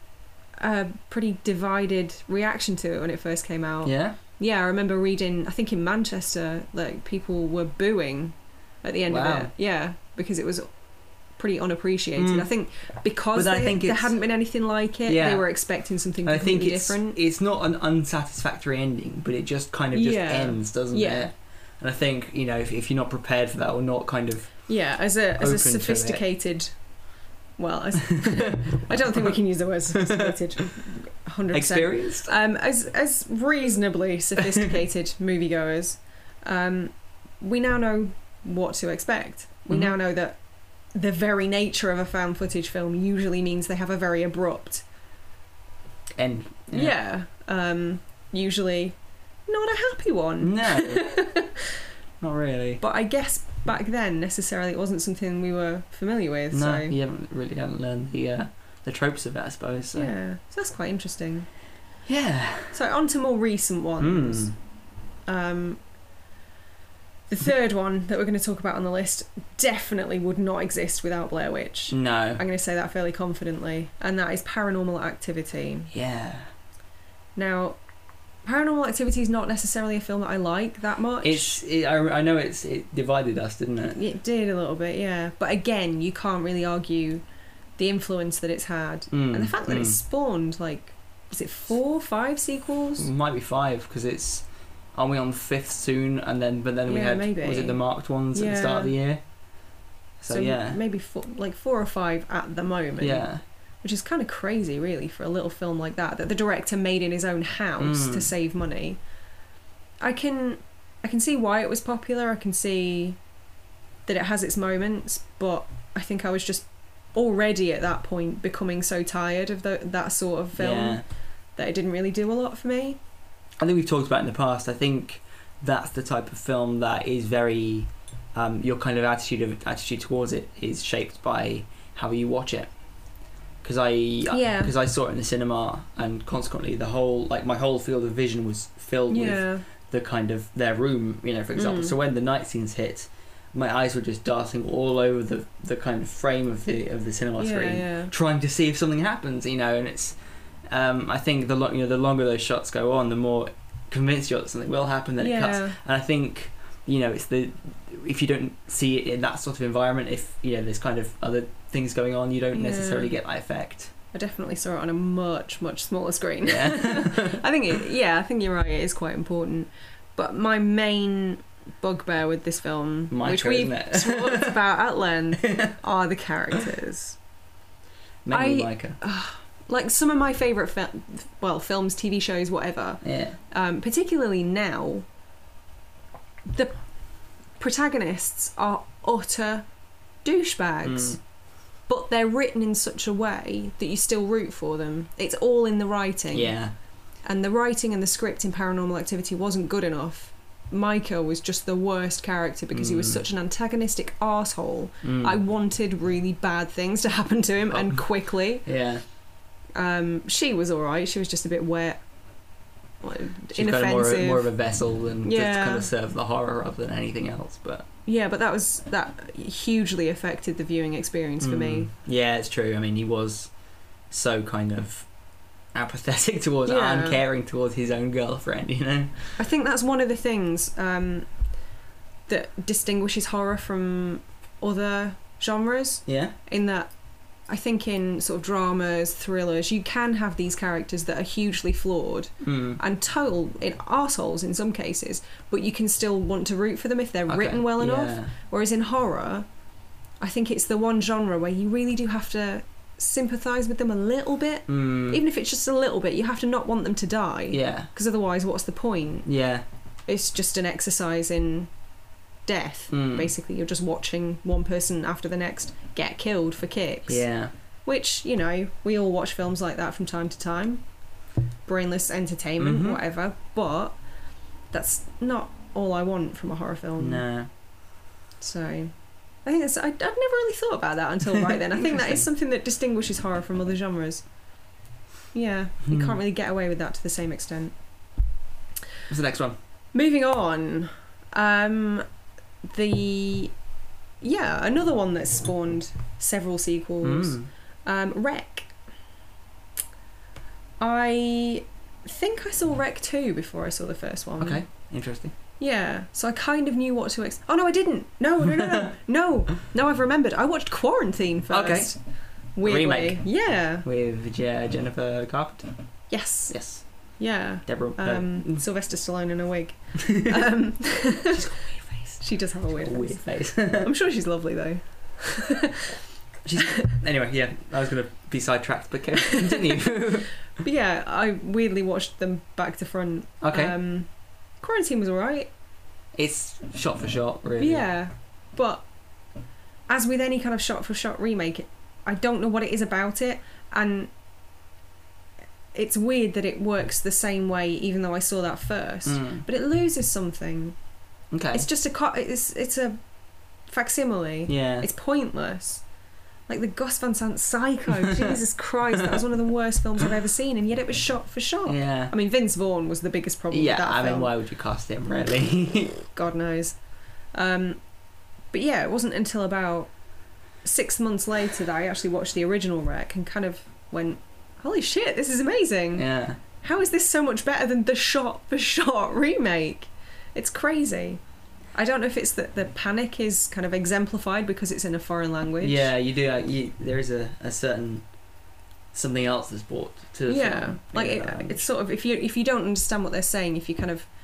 [SPEAKER 1] a pretty divided reaction to it when it first came out.
[SPEAKER 2] Yeah.
[SPEAKER 1] Yeah, I remember reading, I think in Manchester, like people were booing at the end
[SPEAKER 2] Wow.
[SPEAKER 1] of it. Yeah, because it was pretty unappreciated.
[SPEAKER 2] Mm.
[SPEAKER 1] I think because
[SPEAKER 2] But I
[SPEAKER 1] they-
[SPEAKER 2] think
[SPEAKER 1] there
[SPEAKER 2] it's-
[SPEAKER 1] hadn't been anything like it,
[SPEAKER 2] Yeah.
[SPEAKER 1] they were expecting something
[SPEAKER 2] I think
[SPEAKER 1] completely
[SPEAKER 2] it's
[SPEAKER 1] different.
[SPEAKER 2] it's not an unsatisfactory ending, but it just kind of just
[SPEAKER 1] Yeah.
[SPEAKER 2] ends, doesn't
[SPEAKER 1] Yeah.
[SPEAKER 2] it? And I think, you know, if, if you're not prepared for that or not kind of
[SPEAKER 1] Yeah, as a as
[SPEAKER 2] open
[SPEAKER 1] a
[SPEAKER 2] to it.
[SPEAKER 1] sophisticated. Well, as, I don't think we can use the word sophisticated. one hundred percent.
[SPEAKER 2] experienced.
[SPEAKER 1] Um, as as reasonably sophisticated moviegoers, um, we now know what to expect. We
[SPEAKER 2] Mhm.
[SPEAKER 1] now know that the very nature of a found footage film usually means they have a very abrupt,
[SPEAKER 2] End.
[SPEAKER 1] yeah, um, usually not a happy one.
[SPEAKER 2] No. Not really.
[SPEAKER 1] But I guess back then necessarily it wasn't something we were familiar with.
[SPEAKER 2] No,
[SPEAKER 1] so
[SPEAKER 2] you haven't really haven't learned the uh, the tropes of it, I suppose. So.
[SPEAKER 1] yeah, so that's quite interesting.
[SPEAKER 2] Yeah.
[SPEAKER 1] So on to more recent ones.
[SPEAKER 2] Mm.
[SPEAKER 1] Um, the third one that we're going to talk about on the list definitely would not exist without Blair Witch.
[SPEAKER 2] No.
[SPEAKER 1] I'm going to say that fairly confidently, and that is Paranormal Activity.
[SPEAKER 2] Yeah.
[SPEAKER 1] Now, Paranormal Activity is not necessarily a film that I like that much.
[SPEAKER 2] It's. It, I, I know it's. It divided us, didn't it?
[SPEAKER 1] It did a little bit, yeah. But again, you can't really argue the influence that it's had,
[SPEAKER 2] Mm,
[SPEAKER 1] and the fact that
[SPEAKER 2] mm.
[SPEAKER 1] it's spawned like, is it four, five sequels?
[SPEAKER 2] Might be five because it's. Aren't we on the fifth soon? And then, but then we
[SPEAKER 1] Yeah,
[SPEAKER 2] had.
[SPEAKER 1] maybe.
[SPEAKER 2] Was it the marked ones at the start of the year? So, yeah.
[SPEAKER 1] maybe four, like four or five at the moment.
[SPEAKER 2] Yeah.
[SPEAKER 1] Which is kind of crazy, really, for a little film like that that the director made in his own house
[SPEAKER 2] Mm.
[SPEAKER 1] to save money. I can, I can see why it was popular. I can see that it has its moments, but I think I was just already at that point becoming so tired of the, that sort of film
[SPEAKER 2] Yeah.
[SPEAKER 1] that it didn't really do a lot for me.
[SPEAKER 2] I think we've talked about it in the past. I think that's the type of film that is very. Um, your kind of attitude of attitude towards it is shaped by how you watch it. Because I,
[SPEAKER 1] Yeah.
[SPEAKER 2] because I saw it in the cinema, and consequently the whole, like my whole field of vision was filled with
[SPEAKER 1] Yeah,
[SPEAKER 2] the kind of their room, you know, for example.
[SPEAKER 1] Mm.
[SPEAKER 2] So when the night scenes hit, my eyes were just darting all over the the kind of frame of the of the cinema
[SPEAKER 1] yeah,
[SPEAKER 2] screen,
[SPEAKER 1] yeah.
[SPEAKER 2] trying to see if something happens, you know. And it's, um, I think the lo- you know the longer those shots go on, the more convinced you're that something will happen. Then it cuts,
[SPEAKER 1] Yeah.
[SPEAKER 2] and I think, you know, it's the if you don't see it in that sort of environment, if you know there's kind of other things going on, you don't
[SPEAKER 1] Yeah.
[SPEAKER 2] necessarily get that effect.
[SPEAKER 1] I definitely saw it on a much, much smaller screen.
[SPEAKER 2] Yeah.
[SPEAKER 1] I think, it, yeah, I think you're right. It is quite important. But my main bugbear with this film,
[SPEAKER 2] Micah,
[SPEAKER 1] which we've
[SPEAKER 2] isn't it?
[SPEAKER 1] talked about at length, are the characters.
[SPEAKER 2] Mainly
[SPEAKER 1] I-
[SPEAKER 2] Micah.
[SPEAKER 1] Like some of my favourite, fil- well, films, T V shows, whatever.
[SPEAKER 2] Yeah.
[SPEAKER 1] Um, particularly now, the protagonists are utter douchebags.
[SPEAKER 2] Mm.
[SPEAKER 1] But they're written in such a way that you still root for them. It's all in the writing.
[SPEAKER 2] Yeah.
[SPEAKER 1] And the writing and the script in Paranormal Activity wasn't good enough. Micah was just the worst character because he was
[SPEAKER 2] Mm.
[SPEAKER 1] such an antagonistic arsehole.
[SPEAKER 2] Mm.
[SPEAKER 1] I wanted really bad things to happen to him, and
[SPEAKER 2] Oh.
[SPEAKER 1] quickly.
[SPEAKER 2] Yeah.
[SPEAKER 1] Um, she was alright. She was just a bit wet, like,
[SPEAKER 2] She's kind of more,
[SPEAKER 1] inoffensive.
[SPEAKER 2] more of a vessel and just
[SPEAKER 1] Yeah.
[SPEAKER 2] kind of serve the horror rather than anything else. But
[SPEAKER 1] Yeah, but that was that hugely affected the viewing experience for
[SPEAKER 2] Mm.
[SPEAKER 1] me.
[SPEAKER 2] Yeah, it's true. I mean, he was so kind of apathetic towards,
[SPEAKER 1] Yeah.
[SPEAKER 2] uncaring towards his own girlfriend, you know?
[SPEAKER 1] I think that's one of the things um, that distinguishes horror from other genres.
[SPEAKER 2] Yeah.
[SPEAKER 1] In that, I think in sort of dramas, thrillers, you can have these characters that are hugely flawed
[SPEAKER 2] Mm.
[SPEAKER 1] and total in arseholes in some cases, but you can still want to root for them if they're
[SPEAKER 2] Okay,
[SPEAKER 1] written well enough.
[SPEAKER 2] yeah.
[SPEAKER 1] Whereas in horror, I think it's the one genre where you really do have to sympathise with them a little bit.
[SPEAKER 2] Mm.
[SPEAKER 1] Even if it's just a little bit, you have to not want them to die.
[SPEAKER 2] Yeah.
[SPEAKER 1] Because otherwise, what's the point?
[SPEAKER 2] Yeah.
[SPEAKER 1] It's just an exercise in death,
[SPEAKER 2] Mm.
[SPEAKER 1] basically. You're just watching one person after the next get killed for kicks.
[SPEAKER 2] Yeah.
[SPEAKER 1] Which, you know, we all watch films like that from time to time. Brainless entertainment,
[SPEAKER 2] Mhm.
[SPEAKER 1] whatever. But that's not all I want from a horror film.
[SPEAKER 2] No.
[SPEAKER 1] So I think that's, I, I'd never really thought about that until right then. I think that is something that distinguishes horror from other genres. Yeah, you
[SPEAKER 2] Hmm.
[SPEAKER 1] can't really get away with that to the same extent.
[SPEAKER 2] What's the next one?
[SPEAKER 1] Moving on, um, the yeah another one that spawned several sequels.
[SPEAKER 2] Mm.
[SPEAKER 1] Um, Wreck. I think I saw Wreck two before I saw the first one.
[SPEAKER 2] Okay. Interesting.
[SPEAKER 1] Yeah, so I kind of knew what to expect. Oh no, I didn't. No, no, no, no, no. No, I've remembered. I watched Quarantine first.
[SPEAKER 2] Okay.
[SPEAKER 1] Weirdly.
[SPEAKER 2] Remake.
[SPEAKER 1] Yeah.
[SPEAKER 2] With Je- Jennifer Carpenter.
[SPEAKER 1] Yes.
[SPEAKER 2] Yes.
[SPEAKER 1] Yeah.
[SPEAKER 2] Deborah.
[SPEAKER 1] Um,
[SPEAKER 2] no.
[SPEAKER 1] Sylvester Stallone in a wig. Um,
[SPEAKER 2] She's got a weird face.
[SPEAKER 1] she does have a weird,
[SPEAKER 2] A weird
[SPEAKER 1] face.
[SPEAKER 2] face.
[SPEAKER 1] I'm sure she's lovely though.
[SPEAKER 2] She's, anyway, yeah, I was going to be sidetracked, but continue.
[SPEAKER 1] But yeah, I weirdly watched them back to front.
[SPEAKER 2] Okay.
[SPEAKER 1] Um, Quarantine was alright.
[SPEAKER 2] It's shot for shot, really.
[SPEAKER 1] Yeah, but as with any kind of shot-for-shot remake, I don't know what it is about it, and it's weird that it works the same way, even though I saw that first.
[SPEAKER 2] Mm.
[SPEAKER 1] But it loses something.
[SPEAKER 2] Okay.
[SPEAKER 1] It's just a co- it's it's a facsimile.
[SPEAKER 2] yeah.
[SPEAKER 1] It's pointless. Like the Gus Van Sant Psycho. Jesus Christ, that was one of the worst films I've ever seen, and yet it was shot for shot.
[SPEAKER 2] Yeah.
[SPEAKER 1] I mean, Vince Vaughn was the biggest problem
[SPEAKER 2] Yeah,
[SPEAKER 1] with that
[SPEAKER 2] I
[SPEAKER 1] film.
[SPEAKER 2] mean, why would you cast him, really?
[SPEAKER 1] God knows. Um, but yeah, it wasn't until about six months later that I actually watched the original Wreck and kind of went, holy shit, this is amazing.
[SPEAKER 2] yeah.
[SPEAKER 1] How is this so much better than the shot-for-shot remake? It's crazy. I don't know if it's that the panic is kind of exemplified because it's in a foreign language.
[SPEAKER 2] Yeah, you do. Uh, you, there is a, a certain something else that's brought to the
[SPEAKER 1] Yeah,
[SPEAKER 2] film.
[SPEAKER 1] like
[SPEAKER 2] Yeah,
[SPEAKER 1] it,
[SPEAKER 2] um,
[SPEAKER 1] it's sort of if you if you don't understand what they're saying, if you kind of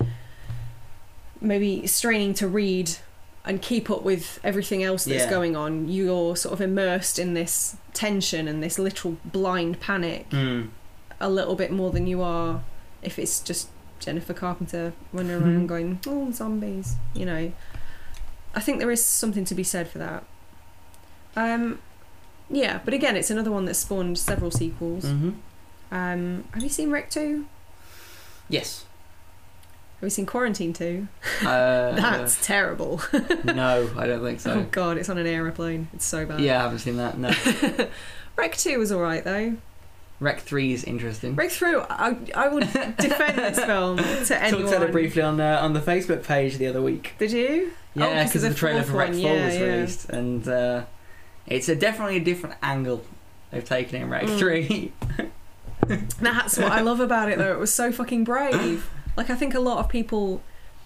[SPEAKER 1] maybe straining to read and keep up with everything else that's
[SPEAKER 2] Yeah.
[SPEAKER 1] going on, you're sort of immersed in this tension and this literal blind panic
[SPEAKER 2] Mm.
[SPEAKER 1] a little bit more than you are if it's just Jennifer Carpenter running around going, oh, zombies, you know. I think there is something to be said for that. Um, yeah, but again, it's another one that spawned several sequels.
[SPEAKER 2] Mm-hmm.
[SPEAKER 1] Um, have you seen Wreck two?
[SPEAKER 2] Yes.
[SPEAKER 1] Have you seen Quarantine two?
[SPEAKER 2] Uh,
[SPEAKER 1] That's terrible.
[SPEAKER 2] no, I don't think so.
[SPEAKER 1] Oh god, it's on an aeroplane. It's so bad.
[SPEAKER 2] Yeah, I haven't seen that. No.
[SPEAKER 1] Wreck two was alright though.
[SPEAKER 2] Wreck three is interesting.
[SPEAKER 1] Wreck through, I, I would defend this film to anyone.
[SPEAKER 2] Talked about it briefly on uh, on the Facebook page the other week.
[SPEAKER 1] Did you?
[SPEAKER 2] Yeah,
[SPEAKER 1] Oh, 'cause
[SPEAKER 2] because
[SPEAKER 1] of
[SPEAKER 2] the
[SPEAKER 1] the
[SPEAKER 2] trailer
[SPEAKER 1] fourth
[SPEAKER 2] for Wreck
[SPEAKER 1] one,
[SPEAKER 2] four
[SPEAKER 1] yeah,
[SPEAKER 2] was
[SPEAKER 1] yeah.
[SPEAKER 2] released, and uh, it's a definitely a different angle they've taken in Wreck
[SPEAKER 1] Mm.
[SPEAKER 2] three.
[SPEAKER 1] That's what I love about it though. It was so fucking brave. Like I think a lot of people,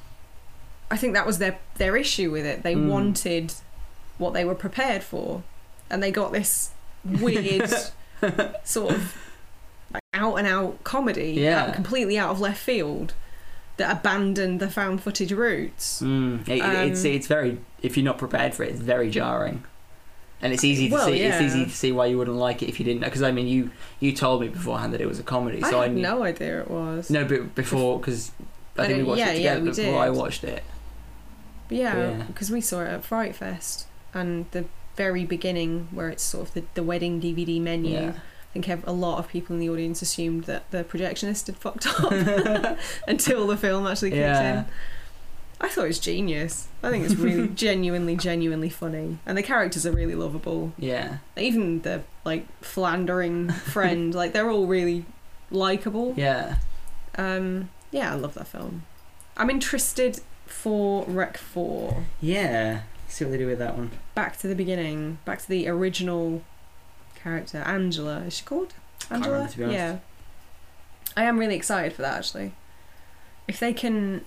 [SPEAKER 1] I think that was their their issue with it. They
[SPEAKER 2] Mm.
[SPEAKER 1] wanted what they were prepared for, and they got this weird sort of like out and out comedy,
[SPEAKER 2] Yeah.
[SPEAKER 1] out- completely out of left field, that abandoned the found footage roots.
[SPEAKER 2] Mm. It,
[SPEAKER 1] Um,
[SPEAKER 2] it's it's very, if you're not prepared for it, it's very jarring, and it's easy to
[SPEAKER 1] Well,
[SPEAKER 2] see. It's
[SPEAKER 1] yeah.
[SPEAKER 2] easy to see why you wouldn't like it if you didn't know. Because I mean, you you told me beforehand that it was a comedy, so
[SPEAKER 1] I
[SPEAKER 2] I,
[SPEAKER 1] had
[SPEAKER 2] knew.
[SPEAKER 1] no idea it was.
[SPEAKER 2] No, but before, because I
[SPEAKER 1] I
[SPEAKER 2] think we
[SPEAKER 1] don't-
[SPEAKER 2] watched
[SPEAKER 1] yeah,
[SPEAKER 2] it
[SPEAKER 1] yeah,
[SPEAKER 2] together
[SPEAKER 1] we
[SPEAKER 2] before I
[SPEAKER 1] did.
[SPEAKER 2] watched it.
[SPEAKER 1] But yeah,
[SPEAKER 2] Yeah.
[SPEAKER 1] because we saw it at Fright Fest, and the very beginning where it's sort of the, the wedding D V D menu.
[SPEAKER 2] Yeah.
[SPEAKER 1] I think ev- a lot of people in the audience assumed that the projectionist had fucked up until the film actually kicked
[SPEAKER 2] Yeah.
[SPEAKER 1] in. I thought it was genius. I think it's really genuinely, genuinely funny, and the characters are really lovable.
[SPEAKER 2] Yeah.
[SPEAKER 1] Even the like philandering friend, like they're all really likable.
[SPEAKER 2] Yeah.
[SPEAKER 1] Um, yeah, I love that film. I'm interested for Rec four.
[SPEAKER 2] Yeah. See what they do with that one.
[SPEAKER 1] Back to the beginning, back to the original character, Angela. Is she called
[SPEAKER 2] Can't
[SPEAKER 1] Angela?
[SPEAKER 2] remember, to be honest.
[SPEAKER 1] Yeah. I am really excited for that actually. If they can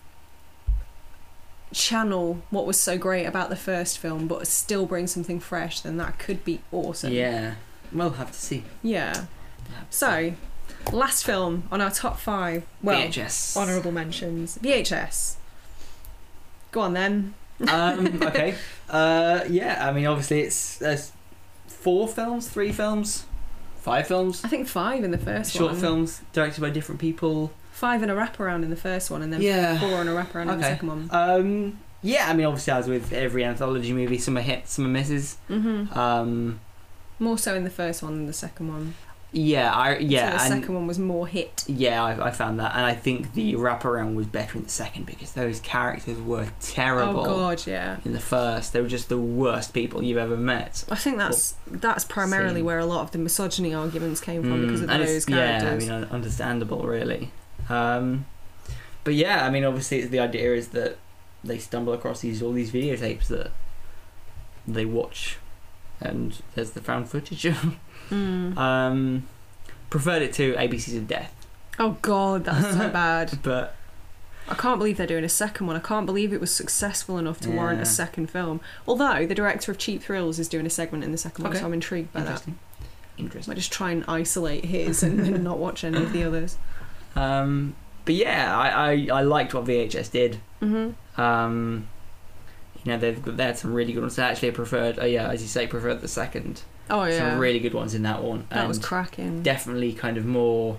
[SPEAKER 1] channel what was so great about the first film but still bring something fresh, then that could be awesome.
[SPEAKER 2] Yeah. We'll have to see.
[SPEAKER 1] Yeah. So, last film on our top five. Well,
[SPEAKER 2] V H S.
[SPEAKER 1] honourable mentions. V H S. Go on then.
[SPEAKER 2] um, okay. Uh, yeah, I mean, obviously, it's there's four films, three films, five films,
[SPEAKER 1] I think five in the first
[SPEAKER 2] short
[SPEAKER 1] one.
[SPEAKER 2] films directed by different people.
[SPEAKER 1] Five and a wraparound in the first one, and then
[SPEAKER 2] Yeah.
[SPEAKER 1] four and a wraparound in the
[SPEAKER 2] Okay.
[SPEAKER 1] second one.
[SPEAKER 2] Um, yeah, I mean, obviously, as with every anthology movie, some are hits, some are misses.
[SPEAKER 1] Mm-hmm.
[SPEAKER 2] Um,
[SPEAKER 1] More so in the first one than the second one.
[SPEAKER 2] yeah, I yeah,
[SPEAKER 1] so the
[SPEAKER 2] and
[SPEAKER 1] second one was more hit.
[SPEAKER 2] yeah, I, I found that, and I think the wraparound was better in the second because those characters were terrible.
[SPEAKER 1] Oh god, yeah.
[SPEAKER 2] In the first, they were just the worst people you've ever met.
[SPEAKER 1] I think that's that's primarily
[SPEAKER 2] Same.
[SPEAKER 1] where a lot of the misogyny arguments came from
[SPEAKER 2] Mm,
[SPEAKER 1] because of
[SPEAKER 2] and it's-
[SPEAKER 1] those characters.
[SPEAKER 2] Yeah, I mean, un- understandable, really. Um, but yeah, I mean, obviously, the idea is that they stumble across these all these videotapes that they watch, and there's the found footage.
[SPEAKER 1] Mm.
[SPEAKER 2] um, preferred it to A B Cs of Death,
[SPEAKER 1] Oh god, that's so bad.
[SPEAKER 2] but
[SPEAKER 1] I can't believe they're doing a second one. I can't believe it was successful enough to warrant
[SPEAKER 2] Yeah.
[SPEAKER 1] a second film. Although the director of Cheap Thrills is doing a segment in the second one,
[SPEAKER 2] Okay.
[SPEAKER 1] so I'm intrigued by that.
[SPEAKER 2] interesting.
[SPEAKER 1] I
[SPEAKER 2] Interesting.
[SPEAKER 1] might just try and isolate his and then not watch any of the others.
[SPEAKER 2] Um, but yeah, I, I, I liked what V H S did.
[SPEAKER 1] Mm-hmm.
[SPEAKER 2] Um, you know, they've got, they had some really good ones. Actually, I preferred, oh yeah, as you say, preferred the second.
[SPEAKER 1] Oh yeah,
[SPEAKER 2] Some really good ones in that one.
[SPEAKER 1] that
[SPEAKER 2] and
[SPEAKER 1] was cracking.
[SPEAKER 2] definitely kind of more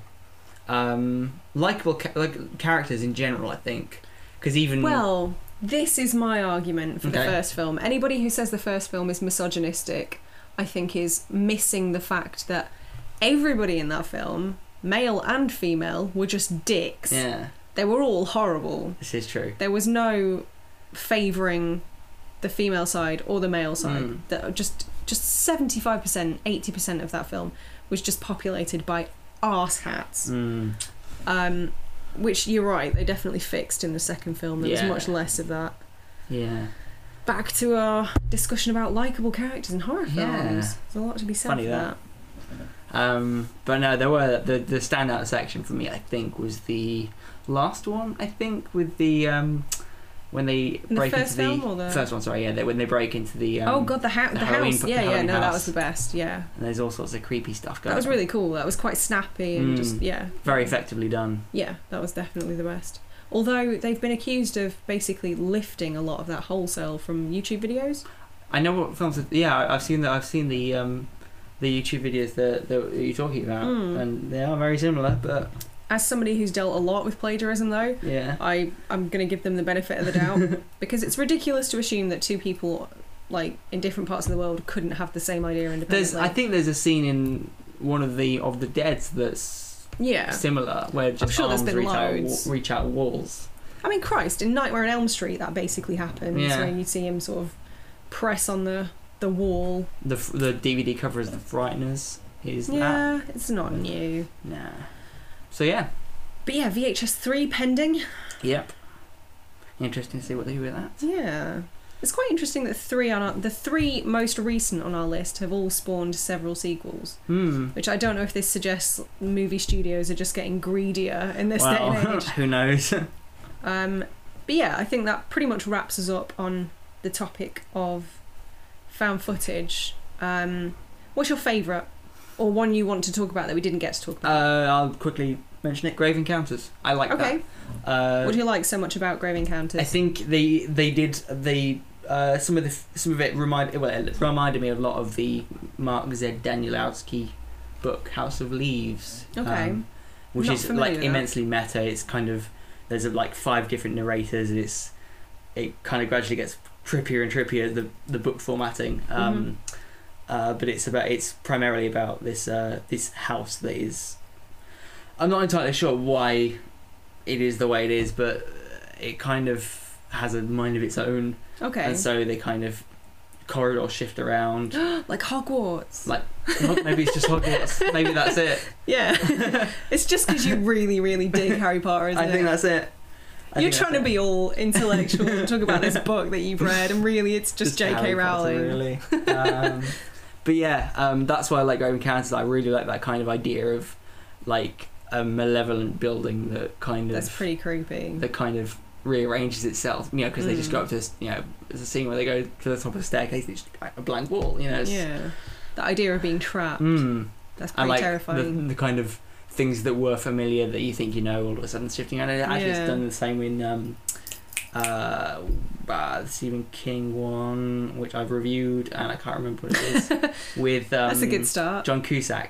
[SPEAKER 2] um, likable ca- like characters in general, I think. Because even
[SPEAKER 1] Well, this is my argument for the
[SPEAKER 2] Okay.
[SPEAKER 1] first film. Anybody who says the first film is misogynistic, I think, is missing the fact that everybody in that film, male and female, were just dicks.
[SPEAKER 2] yeah,
[SPEAKER 1] They were all horrible.
[SPEAKER 2] this is true.
[SPEAKER 1] There was no favouring the female side or the male side.
[SPEAKER 2] Mm.
[SPEAKER 1] That just just seventy-five percent, eighty percent of that film was just populated by arse hats.
[SPEAKER 2] Mm.
[SPEAKER 1] Um, which you're right, they definitely fixed in the second film. There
[SPEAKER 2] Yeah.
[SPEAKER 1] was much less of that.
[SPEAKER 2] Yeah,
[SPEAKER 1] Back to our discussion about likeable characters in horror films.
[SPEAKER 2] Yeah.
[SPEAKER 1] There's a lot to be said
[SPEAKER 2] Funny
[SPEAKER 1] for
[SPEAKER 2] that.
[SPEAKER 1] that.
[SPEAKER 2] um, but no, there were the the standout section for me. I think was the last one. I think with the um, when they
[SPEAKER 1] In the
[SPEAKER 2] break
[SPEAKER 1] first
[SPEAKER 2] into
[SPEAKER 1] film
[SPEAKER 2] the,
[SPEAKER 1] or the-
[SPEAKER 2] first one. Sorry, yeah, they, when they break into the um,
[SPEAKER 1] oh god, the, ha-
[SPEAKER 2] the
[SPEAKER 1] the
[SPEAKER 2] Halloween
[SPEAKER 1] house.
[SPEAKER 2] pu-
[SPEAKER 1] Yeah,
[SPEAKER 2] the
[SPEAKER 1] yeah,
[SPEAKER 2] Halloween
[SPEAKER 1] no, that
[SPEAKER 2] house.
[SPEAKER 1] was the best. Yeah,
[SPEAKER 2] and there's all sorts of creepy stuff going.
[SPEAKER 1] that was
[SPEAKER 2] on.
[SPEAKER 1] really cool. That was quite snappy and
[SPEAKER 2] Mm.
[SPEAKER 1] just yeah,
[SPEAKER 2] Very effectively done.
[SPEAKER 1] yeah, that was definitely the best. Although they've been accused of basically lifting a lot of that wholesale from YouTube videos.
[SPEAKER 2] I know what films. Yeah, I- I've seen that. I've seen the um, the YouTube videos that, that you're talking about,
[SPEAKER 1] Mm.
[SPEAKER 2] and they are very similar. But
[SPEAKER 1] As somebody who's dealt a lot with plagiarism, though,
[SPEAKER 2] yeah,
[SPEAKER 1] I I'm gonna give them the benefit of the doubt because it's ridiculous to assume that two people like in different parts of the world couldn't have the same idea independently.
[SPEAKER 2] there's. I think there's a scene in one of the of the Deads that's
[SPEAKER 1] yeah.
[SPEAKER 2] similar, where just
[SPEAKER 1] sure there's
[SPEAKER 2] arms
[SPEAKER 1] been
[SPEAKER 2] reach out,
[SPEAKER 1] loads.
[SPEAKER 2] wa- reach out walls.
[SPEAKER 1] I mean, Christ, in Nightmare on Elm Street, that basically happens.
[SPEAKER 2] Yeah.
[SPEAKER 1] Where you see him sort of press on the the wall.
[SPEAKER 2] The f- the D V D cover is The Frighteners. Is that?
[SPEAKER 1] Yeah, it's not new.
[SPEAKER 2] Nah. So yeah.
[SPEAKER 1] But yeah, V H S three pending.
[SPEAKER 2] Yep. Interesting to see what they do with that.
[SPEAKER 1] Yeah. It's quite interesting that three on our, the three most recent on our list have all spawned several sequels,
[SPEAKER 2] Hmm.
[SPEAKER 1] which I don't know if this suggests movie studios are just getting greedier in this day and
[SPEAKER 2] Well,
[SPEAKER 1] age.
[SPEAKER 2] who knows?
[SPEAKER 1] Um, but yeah, I think that pretty much wraps us up on the topic of found footage. Um, what's your favourite, or one you want to talk about that we didn't get to talk
[SPEAKER 2] Uh,
[SPEAKER 1] about?
[SPEAKER 2] I'll quickly mention it. Grave Encounters. I like
[SPEAKER 1] okay.
[SPEAKER 2] that. Uh,
[SPEAKER 1] What do you like so much about Grave Encounters?
[SPEAKER 2] I think they they did they uh, some of the some of it remind well it reminded me a lot of the Mark Z. Danielowski book House of Leaves.
[SPEAKER 1] Okay.
[SPEAKER 2] um, which
[SPEAKER 1] Not
[SPEAKER 2] is
[SPEAKER 1] familiar
[SPEAKER 2] like
[SPEAKER 1] with that.
[SPEAKER 2] immensely meta. It's kind of there's uh, like five different narrators, and it's it kind of gradually gets trippier and trippier the the book formatting. Um,
[SPEAKER 1] Mm-hmm.
[SPEAKER 2] uh, but it's about it's primarily about this uh, this house that is. I'm not entirely sure why it is the way it is, but it kind of has a mind of its own,
[SPEAKER 1] Okay.
[SPEAKER 2] and so they kind of corridors shift around.
[SPEAKER 1] Like Hogwarts.
[SPEAKER 2] Like maybe it's just Hogwarts. Maybe that's it.
[SPEAKER 1] Yeah. It's just because you really, really dig Harry Potter, isn't
[SPEAKER 2] I think
[SPEAKER 1] it?
[SPEAKER 2] that's it. I
[SPEAKER 1] You're
[SPEAKER 2] think
[SPEAKER 1] trying to
[SPEAKER 2] that's
[SPEAKER 1] be
[SPEAKER 2] it.
[SPEAKER 1] all intellectual and talk about this book that you've read, and really it's just, J K
[SPEAKER 2] Harry Potter,
[SPEAKER 1] Rowling.
[SPEAKER 2] really. Um, but yeah, um, that's why I like Grave Encounters. I really like that kind of idea of like a malevolent building that kind of
[SPEAKER 1] That's pretty creepy.
[SPEAKER 2] that kind of rearranges itself. You know, because they just
[SPEAKER 1] Mm.
[SPEAKER 2] go up to this. You know, there's a scene where they go to the top of the staircase. And it's just a blank wall. You know. It's,
[SPEAKER 1] Yeah. The idea of being trapped.
[SPEAKER 2] Mm.
[SPEAKER 1] That's
[SPEAKER 2] And
[SPEAKER 1] pretty
[SPEAKER 2] like
[SPEAKER 1] terrifying.
[SPEAKER 2] the, the kind of things that were familiar that you think you know all of a sudden shifting. And it actually
[SPEAKER 1] Yeah.
[SPEAKER 2] it's done the same in um, uh, uh, the Stephen King one, which I've reviewed and I can't remember what it is. with um,
[SPEAKER 1] That's a good start.
[SPEAKER 2] John Cusack.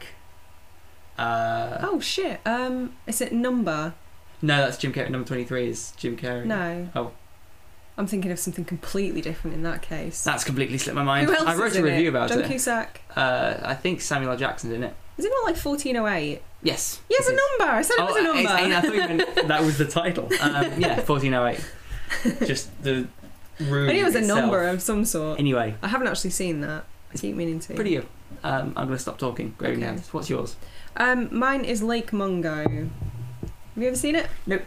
[SPEAKER 2] Uh,
[SPEAKER 1] Oh shit. Um, is it Number?
[SPEAKER 2] No, that's Jim Carrey. Number twenty-three is Jim Carrey.
[SPEAKER 1] No.
[SPEAKER 2] Oh.
[SPEAKER 1] I'm thinking of something completely different in that case.
[SPEAKER 2] That's completely slipped my mind.
[SPEAKER 1] Who else
[SPEAKER 2] I wrote
[SPEAKER 1] is
[SPEAKER 2] a
[SPEAKER 1] in
[SPEAKER 2] review
[SPEAKER 1] it?
[SPEAKER 2] about
[SPEAKER 1] John
[SPEAKER 2] it.
[SPEAKER 1] Cusack.
[SPEAKER 2] Uh, I think Samuel L. Jackson's in it.
[SPEAKER 1] Is it not like fourteen oh eight?
[SPEAKER 2] Yes.
[SPEAKER 1] Yeah, it's
[SPEAKER 2] it
[SPEAKER 1] a
[SPEAKER 2] is.
[SPEAKER 1] number. I said it
[SPEAKER 2] Oh,
[SPEAKER 1] was a number.
[SPEAKER 2] it's- I thought you meant that was the title. Um, yeah, fourteen oh eight. Just the room
[SPEAKER 1] I knew it was a
[SPEAKER 2] itself.
[SPEAKER 1] number of some sort.
[SPEAKER 2] Anyway,
[SPEAKER 1] I haven't actually seen that. I keep meaning to.
[SPEAKER 2] pretty good. Um, I'm going to stop talking. Graving
[SPEAKER 1] Okay.
[SPEAKER 2] hands. What's yours?
[SPEAKER 1] Um, mine is Lake Mungo. Have you ever seen it?
[SPEAKER 2] Nope.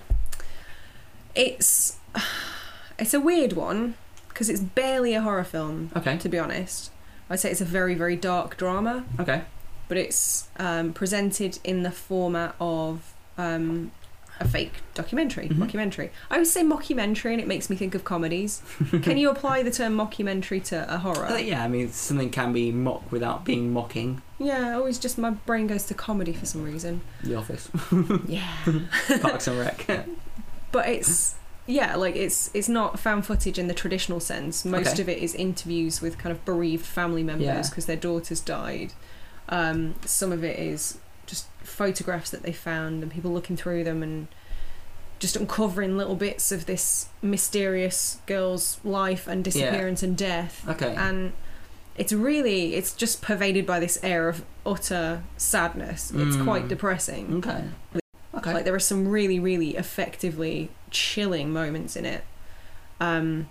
[SPEAKER 1] It's it's a weird one because it's barely a horror film.
[SPEAKER 2] Okay.
[SPEAKER 1] To be honest, I'd say it's a very very dark drama,
[SPEAKER 2] Okay.
[SPEAKER 1] but it's um, presented in the format of um, a fake documentary.
[SPEAKER 2] Mhm.
[SPEAKER 1] Mockumentary. I always say mockumentary, and it makes me think of comedies. Can you apply the term mockumentary to a horror?
[SPEAKER 2] Uh, yeah, I mean, something can be mock without being mocking.
[SPEAKER 1] Yeah, always just my brain goes to comedy for some reason.
[SPEAKER 2] The Office.
[SPEAKER 1] Yeah.
[SPEAKER 2] Parks and Rec.
[SPEAKER 1] But it's yeah, like it's it's not found footage in the traditional sense. Most
[SPEAKER 2] Okay.
[SPEAKER 1] of it is interviews with kind of bereaved family members
[SPEAKER 2] Yeah.
[SPEAKER 1] because their daughters died. Um, some of it is just photographs that they found and people looking through them and just uncovering little bits of this mysterious girl's life and disappearance and death.
[SPEAKER 2] Okay.
[SPEAKER 1] And it's really it's just pervaded by this air of utter sadness. It's
[SPEAKER 2] Mm.
[SPEAKER 1] quite depressing.
[SPEAKER 2] Okay. Okay.
[SPEAKER 1] Like there are some really, really effectively chilling moments in it. Um,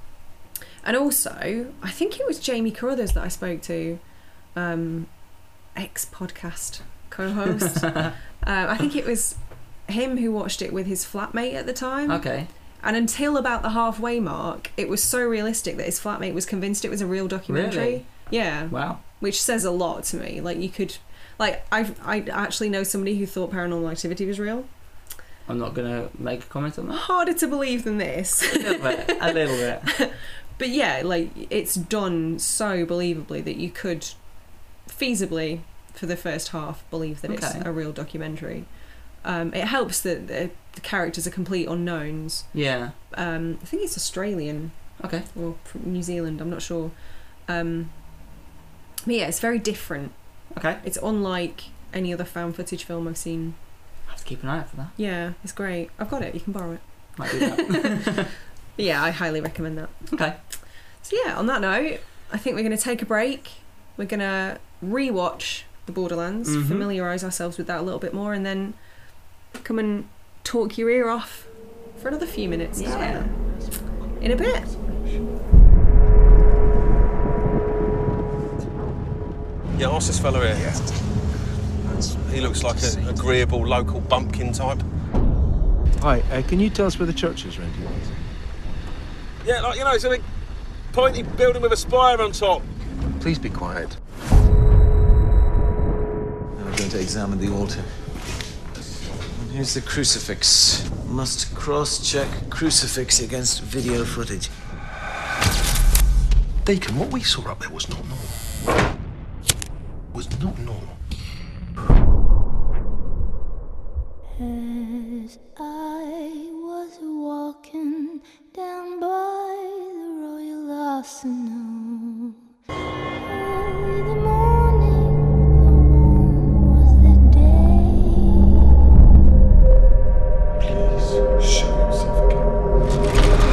[SPEAKER 1] and also, I think it was Jamie Carruthers that I spoke to, um, ex-podcast co-host. uh, I think it was him who watched it with his flatmate at the time.
[SPEAKER 2] okay.
[SPEAKER 1] And until about the halfway mark, it was so realistic that his flatmate was convinced it was a real documentary.
[SPEAKER 2] Really?
[SPEAKER 1] Yeah.
[SPEAKER 2] Wow.
[SPEAKER 1] Which says a lot to me. Like you could... Like, I I actually know somebody who thought Paranormal Activity was real.
[SPEAKER 2] I'm not going to make a comment on that.
[SPEAKER 1] Harder to believe than this.
[SPEAKER 2] A little bit. A little bit.
[SPEAKER 1] But yeah, like, it's done so believably that you could feasibly, for the first half, believe that it's
[SPEAKER 2] Okay.
[SPEAKER 1] a real documentary. Um, it helps that the, the characters are complete unknowns.
[SPEAKER 2] Yeah.
[SPEAKER 1] Um, I think it's Australian
[SPEAKER 2] Okay.
[SPEAKER 1] or from New Zealand, I'm not sure. Um, but yeah, it's very different.
[SPEAKER 2] Okay.
[SPEAKER 1] It's unlike any other found footage film I've seen.
[SPEAKER 2] I have to keep an eye out for that.
[SPEAKER 1] Yeah, it's great. I've got it. You can borrow it.
[SPEAKER 2] Might do that.
[SPEAKER 1] Yeah, I highly recommend that.
[SPEAKER 2] Okay.
[SPEAKER 1] So yeah, on that note, I think we're going to take a break. We're going to re-watch The Borderlands,
[SPEAKER 2] Mhm.
[SPEAKER 1] familiarise ourselves with that a little bit more, and then come and talk your ear off for another few minutes. as
[SPEAKER 2] Yeah.
[SPEAKER 1] well. In a bit.
[SPEAKER 3] Yeah, ask this fella here. That's, he looks like an agreeable local bumpkin type.
[SPEAKER 4] Hi, uh, can you tell us where the church is around here?
[SPEAKER 3] Yeah, like, you know, it's a big pointy building with a spire on top.
[SPEAKER 4] Please be quiet.
[SPEAKER 5] Now we're going to examine the altar. And here's the crucifix. Must cross-check crucifix against video footage.
[SPEAKER 6] Deacon, what we saw up there was not normal. Was not normal.
[SPEAKER 7] As I was walking down by the Royal Arsenal, early the morning, the warm was the day.
[SPEAKER 6] Please show yourself again.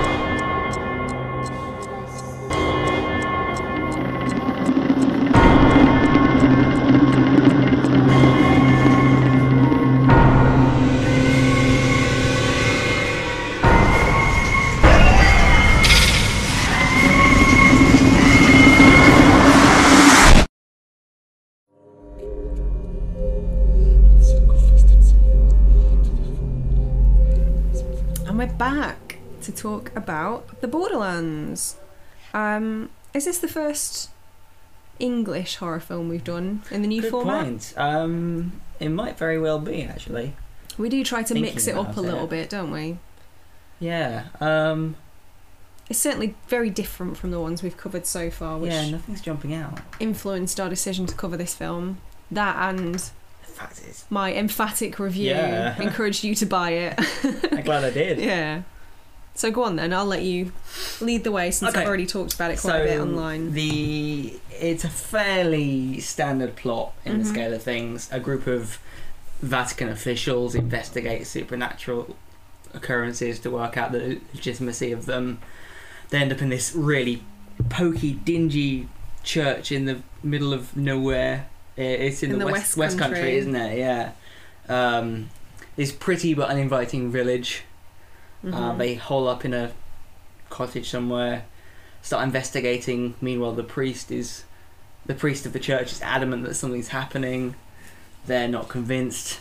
[SPEAKER 1] And we're back to talk about The Borderlands. Um, is this the first English horror film we've done in the new
[SPEAKER 2] Good
[SPEAKER 1] format?
[SPEAKER 2] point. Um, it might very well be, actually.
[SPEAKER 1] We do try to
[SPEAKER 2] Thinking
[SPEAKER 1] mix it up
[SPEAKER 2] about
[SPEAKER 1] a little
[SPEAKER 2] it.
[SPEAKER 1] bit, don't we?
[SPEAKER 2] Yeah. Um,
[SPEAKER 1] it's certainly very different from the ones we've covered so far, which
[SPEAKER 2] Yeah, nothing's jumping out.
[SPEAKER 1] influenced our decision to cover this film. That and
[SPEAKER 2] The fact is,
[SPEAKER 1] my emphatic review
[SPEAKER 2] Yeah.
[SPEAKER 1] encouraged you to buy it.
[SPEAKER 2] I'm glad I did.
[SPEAKER 1] Yeah. So go on then, I'll let you lead the way since
[SPEAKER 2] Okay.
[SPEAKER 1] I've already talked about it quite
[SPEAKER 2] So
[SPEAKER 1] a bit online.
[SPEAKER 2] the it's a fairly standard plot in the
[SPEAKER 1] Mhm.
[SPEAKER 2] scale of things. A group of Vatican officials investigate supernatural occurrences to work out the legitimacy of them. They end up in this really pokey, dingy church in the middle of nowhere. It's in,
[SPEAKER 1] In
[SPEAKER 2] the,
[SPEAKER 1] the
[SPEAKER 2] west,
[SPEAKER 1] West
[SPEAKER 2] west country,
[SPEAKER 1] Country.
[SPEAKER 2] isn't it? Yeah. Um, this pretty but uninviting village. Uh,
[SPEAKER 1] Mhm.
[SPEAKER 2] they hole up in a cottage somewhere, start investigating. Meanwhile, the priest is the priest of the church is adamant that something's happening. They're not convinced.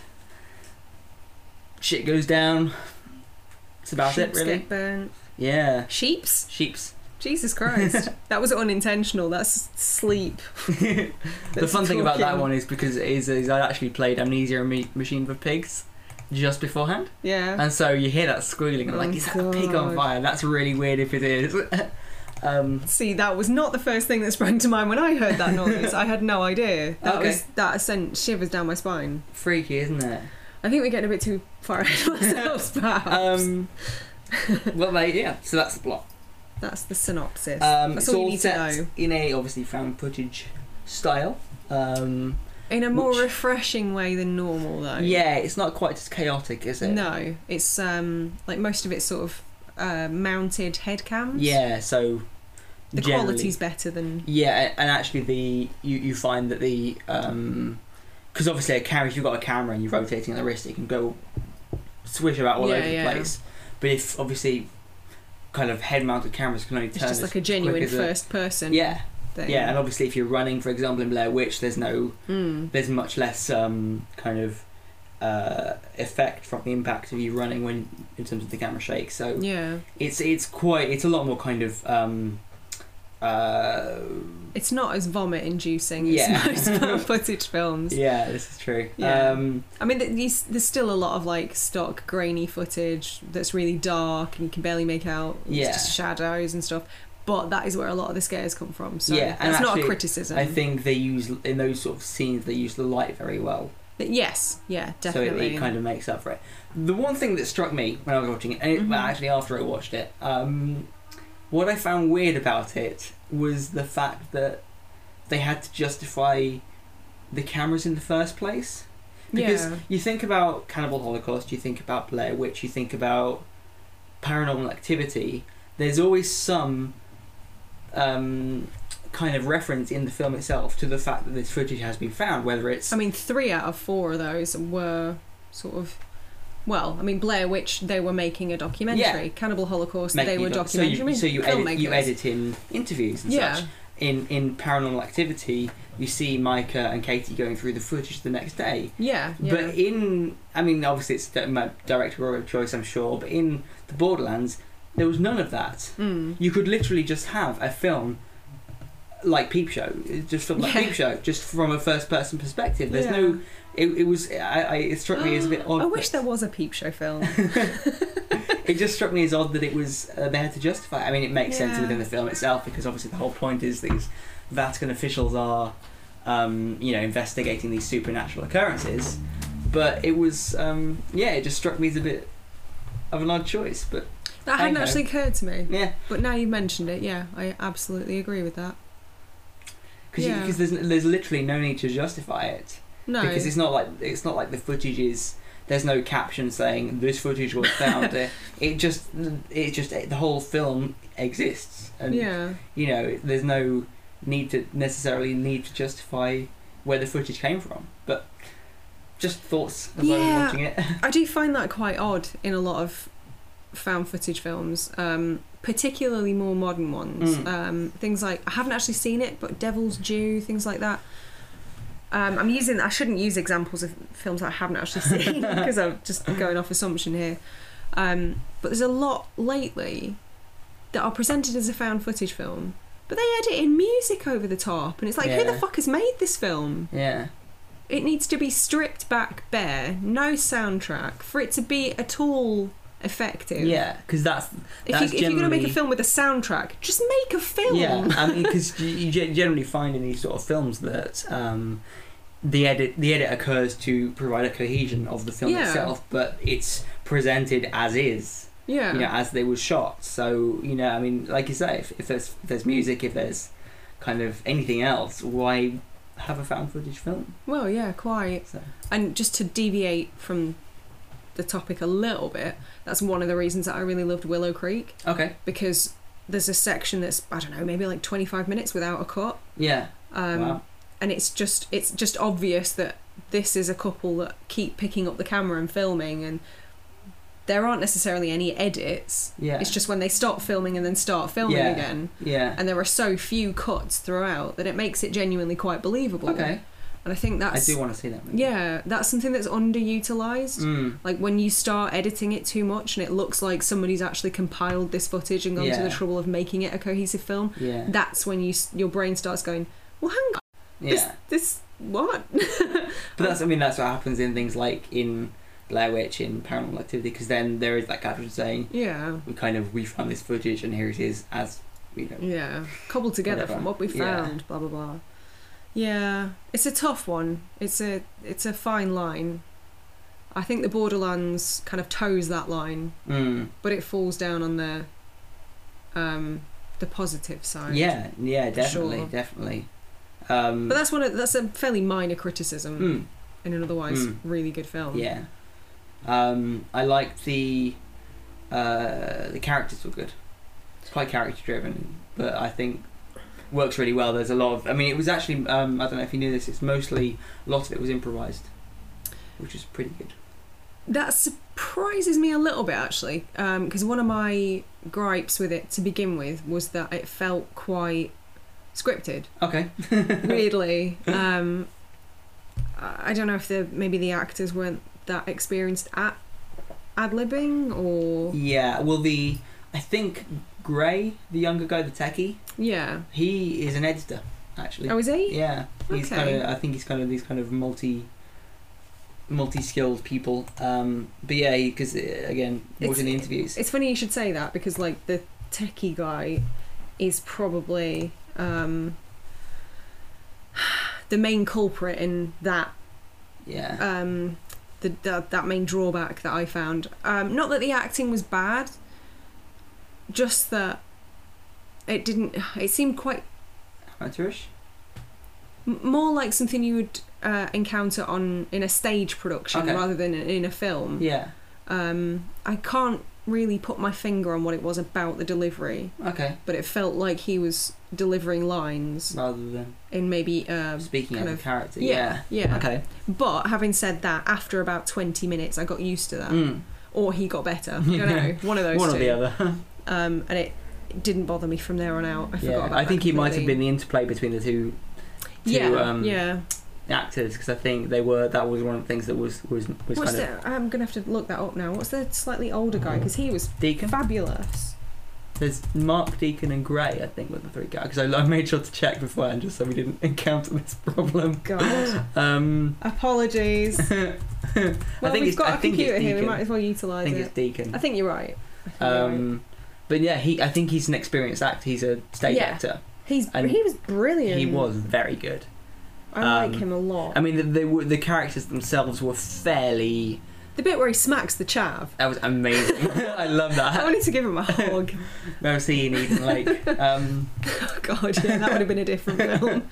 [SPEAKER 2] Shit goes down. That's about
[SPEAKER 1] Sheeps
[SPEAKER 2] it, really.
[SPEAKER 1] get burnt.
[SPEAKER 2] Yeah.
[SPEAKER 1] Sheeps?
[SPEAKER 2] Sheeps.
[SPEAKER 1] Jesus Christ. That was unintentional. That's sleep.
[SPEAKER 2] The
[SPEAKER 1] That's
[SPEAKER 2] fun thing about that
[SPEAKER 1] talking.
[SPEAKER 2] one is because it is, is I actually played Amnesia Ma- Machine for Pigs just beforehand,
[SPEAKER 1] Yeah.
[SPEAKER 2] and so you hear that squealing and I'm
[SPEAKER 1] Oh,
[SPEAKER 2] like, is that a pig on
[SPEAKER 1] God.
[SPEAKER 2] fire? That's really weird if it is. um,
[SPEAKER 1] See, that was not the first thing that sprang to mind when I heard that noise. I had no idea. That
[SPEAKER 2] Okay.
[SPEAKER 1] was that sent shivers down my spine.
[SPEAKER 2] freaky, isn't it?
[SPEAKER 1] I think we're getting a bit too far ahead of ourselves, perhaps.
[SPEAKER 2] Um, well, they, yeah. So that's the plot.
[SPEAKER 1] That's the synopsis.
[SPEAKER 2] Um,
[SPEAKER 1] That's
[SPEAKER 2] it's
[SPEAKER 1] all you
[SPEAKER 2] all
[SPEAKER 1] need
[SPEAKER 2] set
[SPEAKER 1] to know.
[SPEAKER 2] in a obviously found footage style. Um,
[SPEAKER 1] In a more
[SPEAKER 2] which-
[SPEAKER 1] refreshing way than normal, though.
[SPEAKER 2] yeah, it's not quite as chaotic, is it?
[SPEAKER 1] No, it's um like most of it's sort of uh, mounted head cams.
[SPEAKER 2] Yeah. So
[SPEAKER 1] The
[SPEAKER 2] generally-
[SPEAKER 1] quality's better than.
[SPEAKER 2] Yeah, and actually, the you, you find that the because obviously a camera, if you've got a camera and you're rotating the wrist, it can go swish about all
[SPEAKER 1] Yeah,
[SPEAKER 2] over the
[SPEAKER 1] yeah.
[SPEAKER 2] place. But if obviously kind of head-mounted cameras can only
[SPEAKER 1] It's
[SPEAKER 2] turn
[SPEAKER 1] just
[SPEAKER 2] as
[SPEAKER 1] like a genuine
[SPEAKER 2] quick as a-
[SPEAKER 1] first person.
[SPEAKER 2] yeah,
[SPEAKER 1] Thing.
[SPEAKER 2] yeah, and obviously if you're running, for example, in Blair Witch, there's no
[SPEAKER 1] Mm.
[SPEAKER 2] there's much less um, kind of uh, effect from the impact of you running when in terms of the camera shake. So
[SPEAKER 1] Yeah.
[SPEAKER 2] it's it's quite it's a lot more kind of um, uh,
[SPEAKER 1] It's not as vomit inducing
[SPEAKER 2] Yeah.
[SPEAKER 1] as most found footage films.
[SPEAKER 2] yeah, this is true.
[SPEAKER 1] Yeah.
[SPEAKER 2] Um,
[SPEAKER 1] I mean, th- these, there's still a lot of like stock grainy footage that's really dark and you can barely make out. It's
[SPEAKER 2] Yeah.
[SPEAKER 1] just shadows and stuff. But that is where a lot of the scares come from. So
[SPEAKER 2] Yeah, and
[SPEAKER 1] that's not a
[SPEAKER 2] actually,
[SPEAKER 1] criticism.
[SPEAKER 2] I think they use in those sort of scenes they use the light very well,
[SPEAKER 1] But yes, yeah,
[SPEAKER 2] so
[SPEAKER 1] definitely.
[SPEAKER 2] it, it kind of makes up for it. The one thing that struck me when I was watching it, and it,
[SPEAKER 1] Mhm.
[SPEAKER 2] well, actually after I watched it, um, what I found weird about it was the fact that they had to justify the cameras in the first place. Because
[SPEAKER 1] Yeah.
[SPEAKER 2] you think about Cannibal Holocaust, you think about Blair Witch, you think about Paranormal Activity. There's always some um, kind of reference in the film itself to the fact that this footage has been found, whether it's
[SPEAKER 1] I mean, three out of four of those were sort of. Well, I mean, Blair Witch, they were making a documentary.
[SPEAKER 2] Yeah.
[SPEAKER 1] Cannibal Holocaust,
[SPEAKER 2] making
[SPEAKER 1] they were
[SPEAKER 2] it up.
[SPEAKER 1] documentary.
[SPEAKER 2] So
[SPEAKER 1] I mean,
[SPEAKER 2] you, so you edit, you
[SPEAKER 1] filmmakers.
[SPEAKER 2] edit in interviews and
[SPEAKER 1] Yeah.
[SPEAKER 2] such. In in Paranormal Activity, you see Micah and Katie going through the footage the next day.
[SPEAKER 1] Yeah, yeah.
[SPEAKER 2] But in, I mean, obviously it's di- my directorial choice, I'm sure, but in the Borderlands, there was none of that.
[SPEAKER 1] Mm.
[SPEAKER 2] You could literally just have a film like Peep Show, just from like
[SPEAKER 1] Yeah.
[SPEAKER 2] Peep Show, just from a first-person perspective. There's
[SPEAKER 1] Yeah.
[SPEAKER 2] no, it, it was, I, I, it struck me as a bit odd.
[SPEAKER 1] I wish
[SPEAKER 2] that-
[SPEAKER 1] there was a Peep Show film.
[SPEAKER 2] It just struck me as odd that it was uh, they had to justify it. I mean, it makes sense
[SPEAKER 1] Yeah.
[SPEAKER 2] within the film itself because obviously the whole point is these Vatican officials are, um, you know, investigating these supernatural occurrences. But it was, um, yeah, it just struck me as a bit of an odd choice. But
[SPEAKER 1] That hadn't
[SPEAKER 2] Hey-ho.
[SPEAKER 1] actually occurred to me.
[SPEAKER 2] yeah,
[SPEAKER 1] But now you've mentioned it, yeah, I absolutely agree with that.
[SPEAKER 2] because
[SPEAKER 1] Yeah.
[SPEAKER 2] there's there's literally no need to justify it.
[SPEAKER 1] No.
[SPEAKER 2] Because it's not like it's not like the footage is. There's no caption saying this footage was found. it, it just it just the whole film exists, and
[SPEAKER 1] yeah.
[SPEAKER 2] you know there's no need to necessarily need to justify where the footage came from. But just thoughts as I
[SPEAKER 1] Yeah.
[SPEAKER 2] was watching it.
[SPEAKER 1] I do find that quite odd in a lot of found footage films, um, particularly more modern ones.
[SPEAKER 2] Mm.
[SPEAKER 1] Um, things like, I haven't actually seen it, but Devil's Due, things like that. Um, I'm using, I shouldn't use examples of films that I haven't actually seen because I'm just going off assumption here. Um, but there's a lot lately that are presented as a found footage film, but they edit in music over the top, and it's like, who the
[SPEAKER 2] Yeah.
[SPEAKER 1] fuck has made this film?
[SPEAKER 2] Yeah,
[SPEAKER 1] It needs to be stripped back bare, no soundtrack, for it to be at all effective.
[SPEAKER 2] Yeah, because that's,
[SPEAKER 1] If,
[SPEAKER 2] that's
[SPEAKER 1] you, if you're going to make a
[SPEAKER 2] generally-
[SPEAKER 1] film with a soundtrack, just make a film.
[SPEAKER 2] Yeah, I mean, because you, you ge- generally find in these sort of films that um, the edit the edit occurs to provide a cohesion of the film
[SPEAKER 1] Yeah.
[SPEAKER 2] itself, but it's presented as is,
[SPEAKER 1] Yeah.
[SPEAKER 2] you know, as they were shot. So, you know, I mean, like you say, if, if there's if there's music, if there's kind of anything else, why have a found footage film?
[SPEAKER 1] Well, yeah, quite.
[SPEAKER 2] So.
[SPEAKER 1] And just to deviate from the topic a little bit, that's one of the reasons that I really loved Willow Creek,
[SPEAKER 2] Okay.
[SPEAKER 1] because there's a section that's, I don't know, maybe like twenty-five minutes without a cut.
[SPEAKER 2] Yeah.
[SPEAKER 1] Um,
[SPEAKER 2] Wow.
[SPEAKER 1] And it's just it's just obvious that this is a couple that keep picking up the camera and filming, and there aren't necessarily any edits.
[SPEAKER 2] Yeah.
[SPEAKER 1] It's just when they stop filming and then start filming
[SPEAKER 2] Yeah.
[SPEAKER 1] again.
[SPEAKER 2] Yeah.
[SPEAKER 1] And there are so few cuts throughout that it makes it genuinely quite believable.
[SPEAKER 2] Okay.
[SPEAKER 1] And I think
[SPEAKER 2] I
[SPEAKER 1] that's
[SPEAKER 2] do want to see that movie.
[SPEAKER 1] yeah, that's something that's underutilized.
[SPEAKER 2] Mm.
[SPEAKER 1] Like when you start editing it too much and it looks like somebody's actually compiled this footage and gone to
[SPEAKER 2] Yeah.
[SPEAKER 1] the trouble of making it a cohesive film.
[SPEAKER 2] Yeah.
[SPEAKER 1] That's when you s- your brain starts going, well, hang on,
[SPEAKER 2] Yeah.
[SPEAKER 1] this, this what?
[SPEAKER 2] But that's, I mean, that's what happens in things like in Blair Witch, in Paranormal Activity, because then there is that caption saying,
[SPEAKER 1] Yeah,
[SPEAKER 2] we kind of, we found this footage and here it is as, you know.
[SPEAKER 1] yeah, cobbled together
[SPEAKER 2] Whatever.
[SPEAKER 1] from what we
[SPEAKER 2] Yeah.
[SPEAKER 1] found. Blah blah blah. Yeah, it's a tough one. It's a it's a fine line. I think the Borderlands kind of toes that line,
[SPEAKER 2] Mm.
[SPEAKER 1] but it falls down on the um the positive side.
[SPEAKER 2] Yeah, yeah, definitely,
[SPEAKER 1] Sure.
[SPEAKER 2] definitely. Um,
[SPEAKER 1] But that's one of, that's a fairly minor criticism
[SPEAKER 2] mm,
[SPEAKER 1] in an otherwise
[SPEAKER 2] Mm.
[SPEAKER 1] really good film.
[SPEAKER 2] yeah. Um, I liked the, uh, the characters were good. It's quite character driven, but I think works really well. There's a lot of, I mean, it was actually, um, I don't know if you knew this, it's mostly, a lot of it was improvised, which is pretty good.
[SPEAKER 1] That surprises me a little bit actually, because one of my gripes with it to begin with was that it felt quite scripted.
[SPEAKER 2] Okay.
[SPEAKER 1] Weirdly, um, I I don't know if the maybe the actors weren't that experienced at ad-libbing or
[SPEAKER 2] Yeah, well, the, I think Gray, the younger guy, the techie,
[SPEAKER 1] yeah.
[SPEAKER 2] he is an editor, actually.
[SPEAKER 1] Oh, is he?
[SPEAKER 2] Yeah, he's
[SPEAKER 1] Okay.
[SPEAKER 2] kind of. I think he's kind of these kind of multi, multi-skilled people. Um, but yeah, because again, watching the interviews.
[SPEAKER 1] It's funny you should say that because like the techie guy is probably um, the main culprit in that
[SPEAKER 2] Yeah.
[SPEAKER 1] um, the, the that main drawback that I found. Um, not that the acting was bad, just that it didn't. It seemed quite
[SPEAKER 2] Amateurish.
[SPEAKER 1] m- more like something you would uh, encounter on in a stage production
[SPEAKER 2] Okay.
[SPEAKER 1] rather than in a film.
[SPEAKER 2] Yeah.
[SPEAKER 1] Um, I can't really put my finger on what it was about the delivery,
[SPEAKER 2] Okay.
[SPEAKER 1] but it felt like he was delivering lines
[SPEAKER 2] Rather than
[SPEAKER 1] in maybe uh,
[SPEAKER 2] speaking
[SPEAKER 1] kind
[SPEAKER 2] as
[SPEAKER 1] of
[SPEAKER 2] a character.
[SPEAKER 1] yeah,
[SPEAKER 2] Yeah.
[SPEAKER 1] yeah.
[SPEAKER 2] Okay.
[SPEAKER 1] But having said that, after about twenty minutes, I got used to that,
[SPEAKER 2] Mm.
[SPEAKER 1] or he got better. I don't know, one of those
[SPEAKER 2] One
[SPEAKER 1] two.
[SPEAKER 2] or the other.
[SPEAKER 1] Um, and it didn't bother me from there on out. I forgot
[SPEAKER 2] Yeah.
[SPEAKER 1] about
[SPEAKER 2] I think
[SPEAKER 1] that
[SPEAKER 2] it might have
[SPEAKER 1] completely.
[SPEAKER 2] been the interplay between the two, two
[SPEAKER 1] yeah,
[SPEAKER 2] um,
[SPEAKER 1] yeah.
[SPEAKER 2] actors, because I think they were. That was one of the things that was was was
[SPEAKER 1] What's
[SPEAKER 2] kind of
[SPEAKER 1] the? I'm gonna have to look that up now. What's the slightly older guy? Because he was
[SPEAKER 2] Deacon.
[SPEAKER 1] fabulous.
[SPEAKER 2] There's Mark, Deacon, and Gray. I think were the three guys. Because I, I made sure to check beforehand, just so we didn't encounter this problem.
[SPEAKER 1] God.
[SPEAKER 2] Um,
[SPEAKER 1] Apologies.
[SPEAKER 2] I
[SPEAKER 1] Well,
[SPEAKER 2] think
[SPEAKER 1] we've
[SPEAKER 2] it's,
[SPEAKER 1] got
[SPEAKER 2] I
[SPEAKER 1] a
[SPEAKER 2] think
[SPEAKER 1] computer
[SPEAKER 2] it's
[SPEAKER 1] here. We
[SPEAKER 2] Deacon.
[SPEAKER 1] might as well
[SPEAKER 2] I
[SPEAKER 1] utilise
[SPEAKER 2] think
[SPEAKER 1] it.
[SPEAKER 2] it's Deacon.
[SPEAKER 1] I think you're right. I think you're right.
[SPEAKER 2] Um, but yeah, he. I think he's an experienced actor. He's a stage
[SPEAKER 1] Yeah.
[SPEAKER 2] actor.
[SPEAKER 1] He's
[SPEAKER 2] and
[SPEAKER 1] he was brilliant.
[SPEAKER 2] He was very good.
[SPEAKER 1] I like
[SPEAKER 2] um,
[SPEAKER 1] him a lot.
[SPEAKER 2] I mean, the, they were, the characters themselves were fairly.
[SPEAKER 1] the bit where he smacks the chav.
[SPEAKER 2] That was amazing. I love
[SPEAKER 1] I
[SPEAKER 2] that.
[SPEAKER 1] wanted to give him a hug.
[SPEAKER 2] Mercy in Eden Lake. Um,
[SPEAKER 1] Oh God, yeah, that would have been a different film.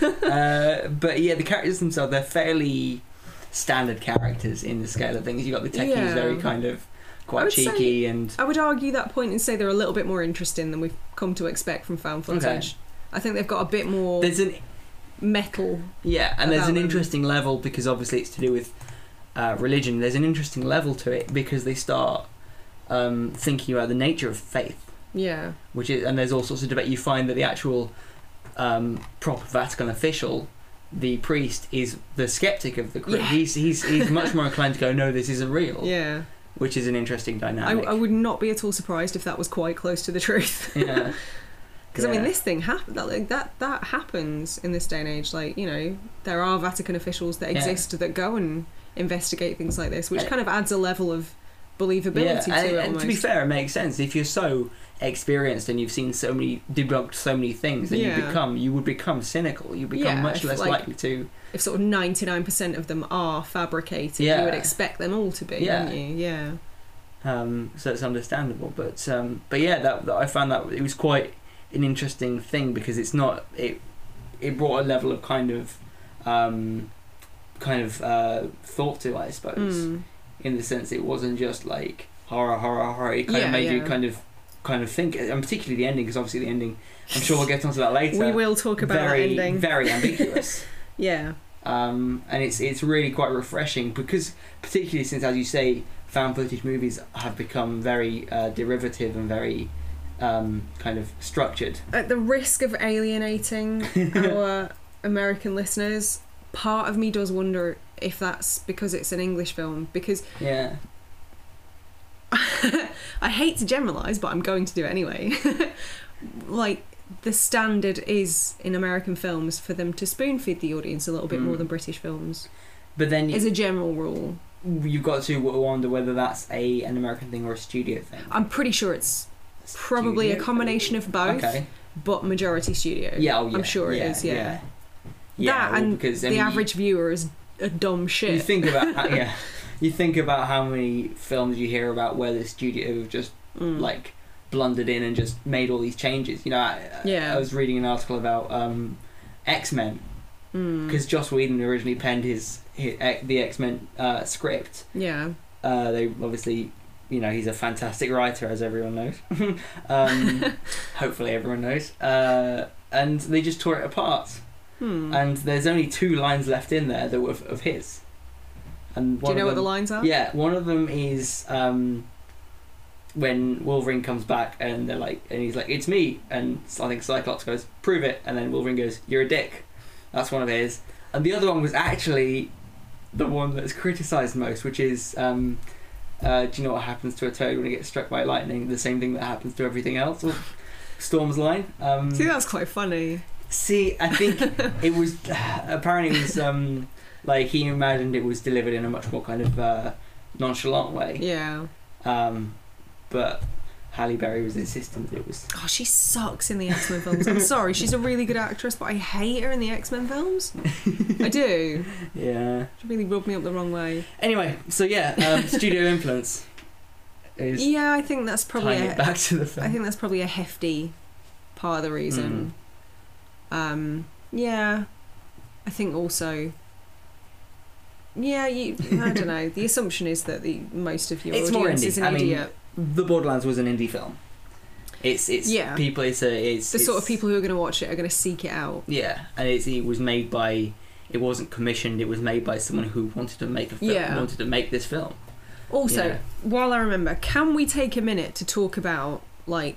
[SPEAKER 2] uh, but yeah, the characters themselves, they're fairly standard characters in the scale of things. You got the techie who's
[SPEAKER 1] Yeah.
[SPEAKER 2] very kind of
[SPEAKER 1] I
[SPEAKER 2] quite
[SPEAKER 1] would
[SPEAKER 2] cheeky
[SPEAKER 1] say-
[SPEAKER 2] and
[SPEAKER 1] I would argue that point and say they're a little bit more interesting than we've come to expect from found footage.
[SPEAKER 2] Okay.
[SPEAKER 1] I think they've got a bit more
[SPEAKER 2] there's an
[SPEAKER 1] metal.
[SPEAKER 2] yeah, and there's
[SPEAKER 1] about
[SPEAKER 2] an
[SPEAKER 1] them.
[SPEAKER 2] interesting level because obviously it's to do with uh, religion. There's an interesting level to it because they start um, thinking about the nature of faith,
[SPEAKER 1] Yeah.
[SPEAKER 2] which is, and there's all sorts of debate. You find that the actual um, proper Vatican official, the priest, is the skeptic of the group.
[SPEAKER 1] Yeah.
[SPEAKER 2] He's he's he's much more inclined to go, no, this isn't real.
[SPEAKER 1] Yeah.
[SPEAKER 2] Which is an interesting
[SPEAKER 1] I,
[SPEAKER 2] dynamic.
[SPEAKER 1] I would not be at all surprised if that was quite close to the truth.
[SPEAKER 2] Yeah.
[SPEAKER 1] Because I mean,
[SPEAKER 2] Yeah.
[SPEAKER 1] this thing happen that like, that that happens in this day and age. Like, you know, there are Vatican officials that
[SPEAKER 2] Yeah.
[SPEAKER 1] exist that go and investigate things like this, which
[SPEAKER 2] Yeah.
[SPEAKER 1] kind of adds a level of believability
[SPEAKER 2] yeah,
[SPEAKER 1] to
[SPEAKER 2] and,
[SPEAKER 1] it.
[SPEAKER 2] and to be
[SPEAKER 1] almost.
[SPEAKER 2] fair, it makes sense if you're so experienced and you've seen so many debunked so many things, then
[SPEAKER 1] Yeah.
[SPEAKER 2] you become you would become cynical. You become
[SPEAKER 1] Yeah,
[SPEAKER 2] much
[SPEAKER 1] if,
[SPEAKER 2] less
[SPEAKER 1] like,
[SPEAKER 2] likely to.
[SPEAKER 1] If sort of ninety-nine percent of them are fabricated,
[SPEAKER 2] Yeah.
[SPEAKER 1] you would expect them all to be,
[SPEAKER 2] Yeah.
[SPEAKER 1] wouldn't you? Yeah.
[SPEAKER 2] Um, so it's understandable, but um, but yeah, that, that I found that it was quite an interesting thing because it's not it it brought a level of kind of um, kind of uh, thought to it, I suppose,
[SPEAKER 1] Mm.
[SPEAKER 2] in the sense it wasn't just like horror, horror, horror. It kind
[SPEAKER 1] Yeah,
[SPEAKER 2] of made you
[SPEAKER 1] yeah.
[SPEAKER 2] kind of kind of think, and particularly the ending, because obviously the ending. I'm sure we'll get onto that later.
[SPEAKER 1] We will talk about
[SPEAKER 2] very,
[SPEAKER 1] that ending.
[SPEAKER 2] Very ambiguous.
[SPEAKER 1] Yeah.
[SPEAKER 2] Um, and it's it's really quite refreshing because, particularly since, as you say, found footage movies have become very uh, derivative and very um, kind of structured.
[SPEAKER 1] At the risk of alienating our American listeners, part of me does wonder if that's because it's an English film. Because
[SPEAKER 2] Yeah.
[SPEAKER 1] I hate to generalise, but I'm going to do it anyway. Like, the standard is in American films for them to spoon feed the audience a little bit
[SPEAKER 2] Mm.
[SPEAKER 1] more than British films.
[SPEAKER 2] But then
[SPEAKER 1] As
[SPEAKER 2] you,
[SPEAKER 1] a general rule.
[SPEAKER 2] you've got to wonder whether that's a an American thing or a studio thing.
[SPEAKER 1] I'm pretty sure it's probably a
[SPEAKER 2] Studio?
[SPEAKER 1] combination of both,
[SPEAKER 2] Okay.
[SPEAKER 1] but majority studio.
[SPEAKER 2] Yeah, oh, yeah.
[SPEAKER 1] I'm sure
[SPEAKER 2] yeah,
[SPEAKER 1] it is, yeah.
[SPEAKER 2] Yeah, yeah
[SPEAKER 1] that
[SPEAKER 2] well,
[SPEAKER 1] and
[SPEAKER 2] because, I
[SPEAKER 1] the
[SPEAKER 2] mean,
[SPEAKER 1] average viewer is a dumb shit.
[SPEAKER 2] You think about how, yeah, you think about how many films you hear about where the studio have just
[SPEAKER 1] Mm.
[SPEAKER 2] like blundered in and just made all these changes. You know, I,
[SPEAKER 1] Yeah.
[SPEAKER 2] I was reading an article about um, X-Men
[SPEAKER 1] Mm.
[SPEAKER 2] because Joss Whedon originally penned his, his the X-Men uh, script.
[SPEAKER 1] Yeah.
[SPEAKER 2] Uh, they obviously, you know, he's a fantastic writer, as everyone knows. um, hopefully, everyone knows. Uh, and they just tore it apart.
[SPEAKER 1] Hmm.
[SPEAKER 2] And there's only two lines left in there that were of, of his. And
[SPEAKER 1] Do
[SPEAKER 2] one
[SPEAKER 1] you know
[SPEAKER 2] of
[SPEAKER 1] what the
[SPEAKER 2] them,
[SPEAKER 1] lines are?
[SPEAKER 2] Yeah, one of them is um, when Wolverine comes back and they're like, and he's like, "It's me," and I think Cyclops goes, "Prove it," and then Wolverine goes, "You're a dick." That's one of his. And the other one was actually the one that's criticised most, which is, um, uh, do you know what happens to a toad when it gets struck by lightning? The same thing that happens to everything else. Or Storm's line. Um,
[SPEAKER 1] See, that's quite funny.
[SPEAKER 2] See, I think it was apparently it was um, like he imagined it was delivered in a much more kind of uh, nonchalant way.
[SPEAKER 1] Yeah.
[SPEAKER 2] Um, but Halle Berry was insistent it was.
[SPEAKER 1] Oh, she sucks in the X-Men films. I'm sorry, she's a really good actress, but I hate her in the X-Men films. I do.
[SPEAKER 2] Yeah.
[SPEAKER 1] She really rubbed me up the wrong way.
[SPEAKER 2] Anyway, so yeah, um, studio influence is
[SPEAKER 1] Yeah, I think that's probably
[SPEAKER 2] tying
[SPEAKER 1] a,
[SPEAKER 2] it back to the film.
[SPEAKER 1] I think that's probably a hefty part of the reason. Um, yeah, I think also. Yeah, you. I don't know. The assumption is that the most of your
[SPEAKER 2] It's more
[SPEAKER 1] audience
[SPEAKER 2] indie.
[SPEAKER 1] is an
[SPEAKER 2] I mean,
[SPEAKER 1] idiot.
[SPEAKER 2] The Borderlands was an indie film. It's it's
[SPEAKER 1] Yeah.
[SPEAKER 2] people. It's a it's
[SPEAKER 1] The sort of
[SPEAKER 2] it's-
[SPEAKER 1] people who are going to watch it are going to seek it out.
[SPEAKER 2] Yeah, and it's, it was made by. It wasn't commissioned. It was made by someone who wanted to make a film.
[SPEAKER 1] Yeah.
[SPEAKER 2] Wanted to make this film.
[SPEAKER 1] Also,
[SPEAKER 2] Yeah.
[SPEAKER 1] while I remember, can we take a minute to talk about like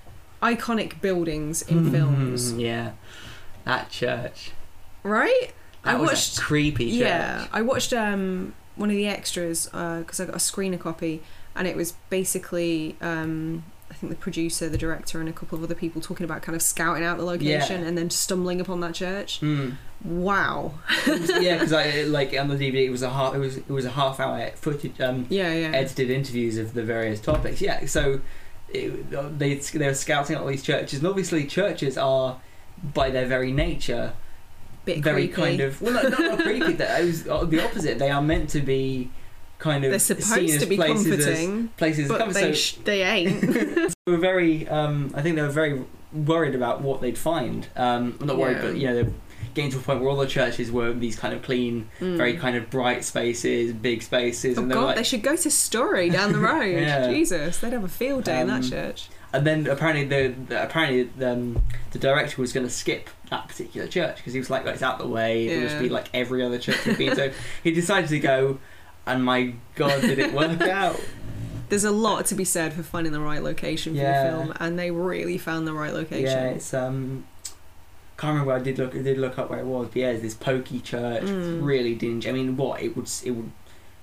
[SPEAKER 1] iconic buildings in films?
[SPEAKER 2] Yeah, that church.
[SPEAKER 1] Right?
[SPEAKER 2] That
[SPEAKER 1] I
[SPEAKER 2] was
[SPEAKER 1] watched.
[SPEAKER 2] a creepy church.
[SPEAKER 1] Yeah, I watched um, one of the extras because I got a screener copy, and it was basically um, I think the producer, the director, and a couple of other people talking about kind of scouting out the location
[SPEAKER 2] Yeah.
[SPEAKER 1] and then stumbling upon that church.
[SPEAKER 2] Mm.
[SPEAKER 1] Wow.
[SPEAKER 2] Yeah, because I like on the D V D it was a half. It was it was a half hour footage. Um,
[SPEAKER 1] Yeah, yeah.
[SPEAKER 2] edited interviews of the various topics. Yeah, so it, they they were scouting out all these churches, and obviously churches are, by their very nature,
[SPEAKER 1] Bit
[SPEAKER 2] very
[SPEAKER 1] creepy.
[SPEAKER 2] kind of well, not, not creepy. That it was the opposite. They are meant to be kind of
[SPEAKER 1] They're
[SPEAKER 2] seen
[SPEAKER 1] supposed
[SPEAKER 2] as
[SPEAKER 1] to be
[SPEAKER 2] places
[SPEAKER 1] comforting,
[SPEAKER 2] as places of
[SPEAKER 1] but
[SPEAKER 2] comfort.
[SPEAKER 1] they
[SPEAKER 2] So
[SPEAKER 1] sh- they ain't.
[SPEAKER 2] they were very. Um, I think they were very worried about what they'd find. Um, not worried,
[SPEAKER 1] Yeah.
[SPEAKER 2] but you know, they're getting to a point where all the churches were these kind of clean,
[SPEAKER 1] Mm.
[SPEAKER 2] very kind of bright spaces, big spaces,
[SPEAKER 1] Oh
[SPEAKER 2] and they're
[SPEAKER 1] god,
[SPEAKER 2] like,
[SPEAKER 1] they should go to Story down the road.
[SPEAKER 2] Yeah.
[SPEAKER 1] Jesus, they'd have a field day in that
[SPEAKER 2] Um,
[SPEAKER 1] church.
[SPEAKER 2] And then apparently the, the apparently the, um, the director was going to skip that particular church because he was like, well, it's out the way. It'll just
[SPEAKER 1] Yeah.
[SPEAKER 2] be like every other church he'd been. So he decided to go, and my God, did it work out?
[SPEAKER 1] There's a lot to be said for finding the right location for
[SPEAKER 2] Yeah.
[SPEAKER 1] the film, and they really found the right location.
[SPEAKER 2] Yeah, it's um, can't remember. I did look. I did look up where it was. But yeah, it's this pokey church,
[SPEAKER 1] Mm.
[SPEAKER 2] really dingy. I mean, what it would it would.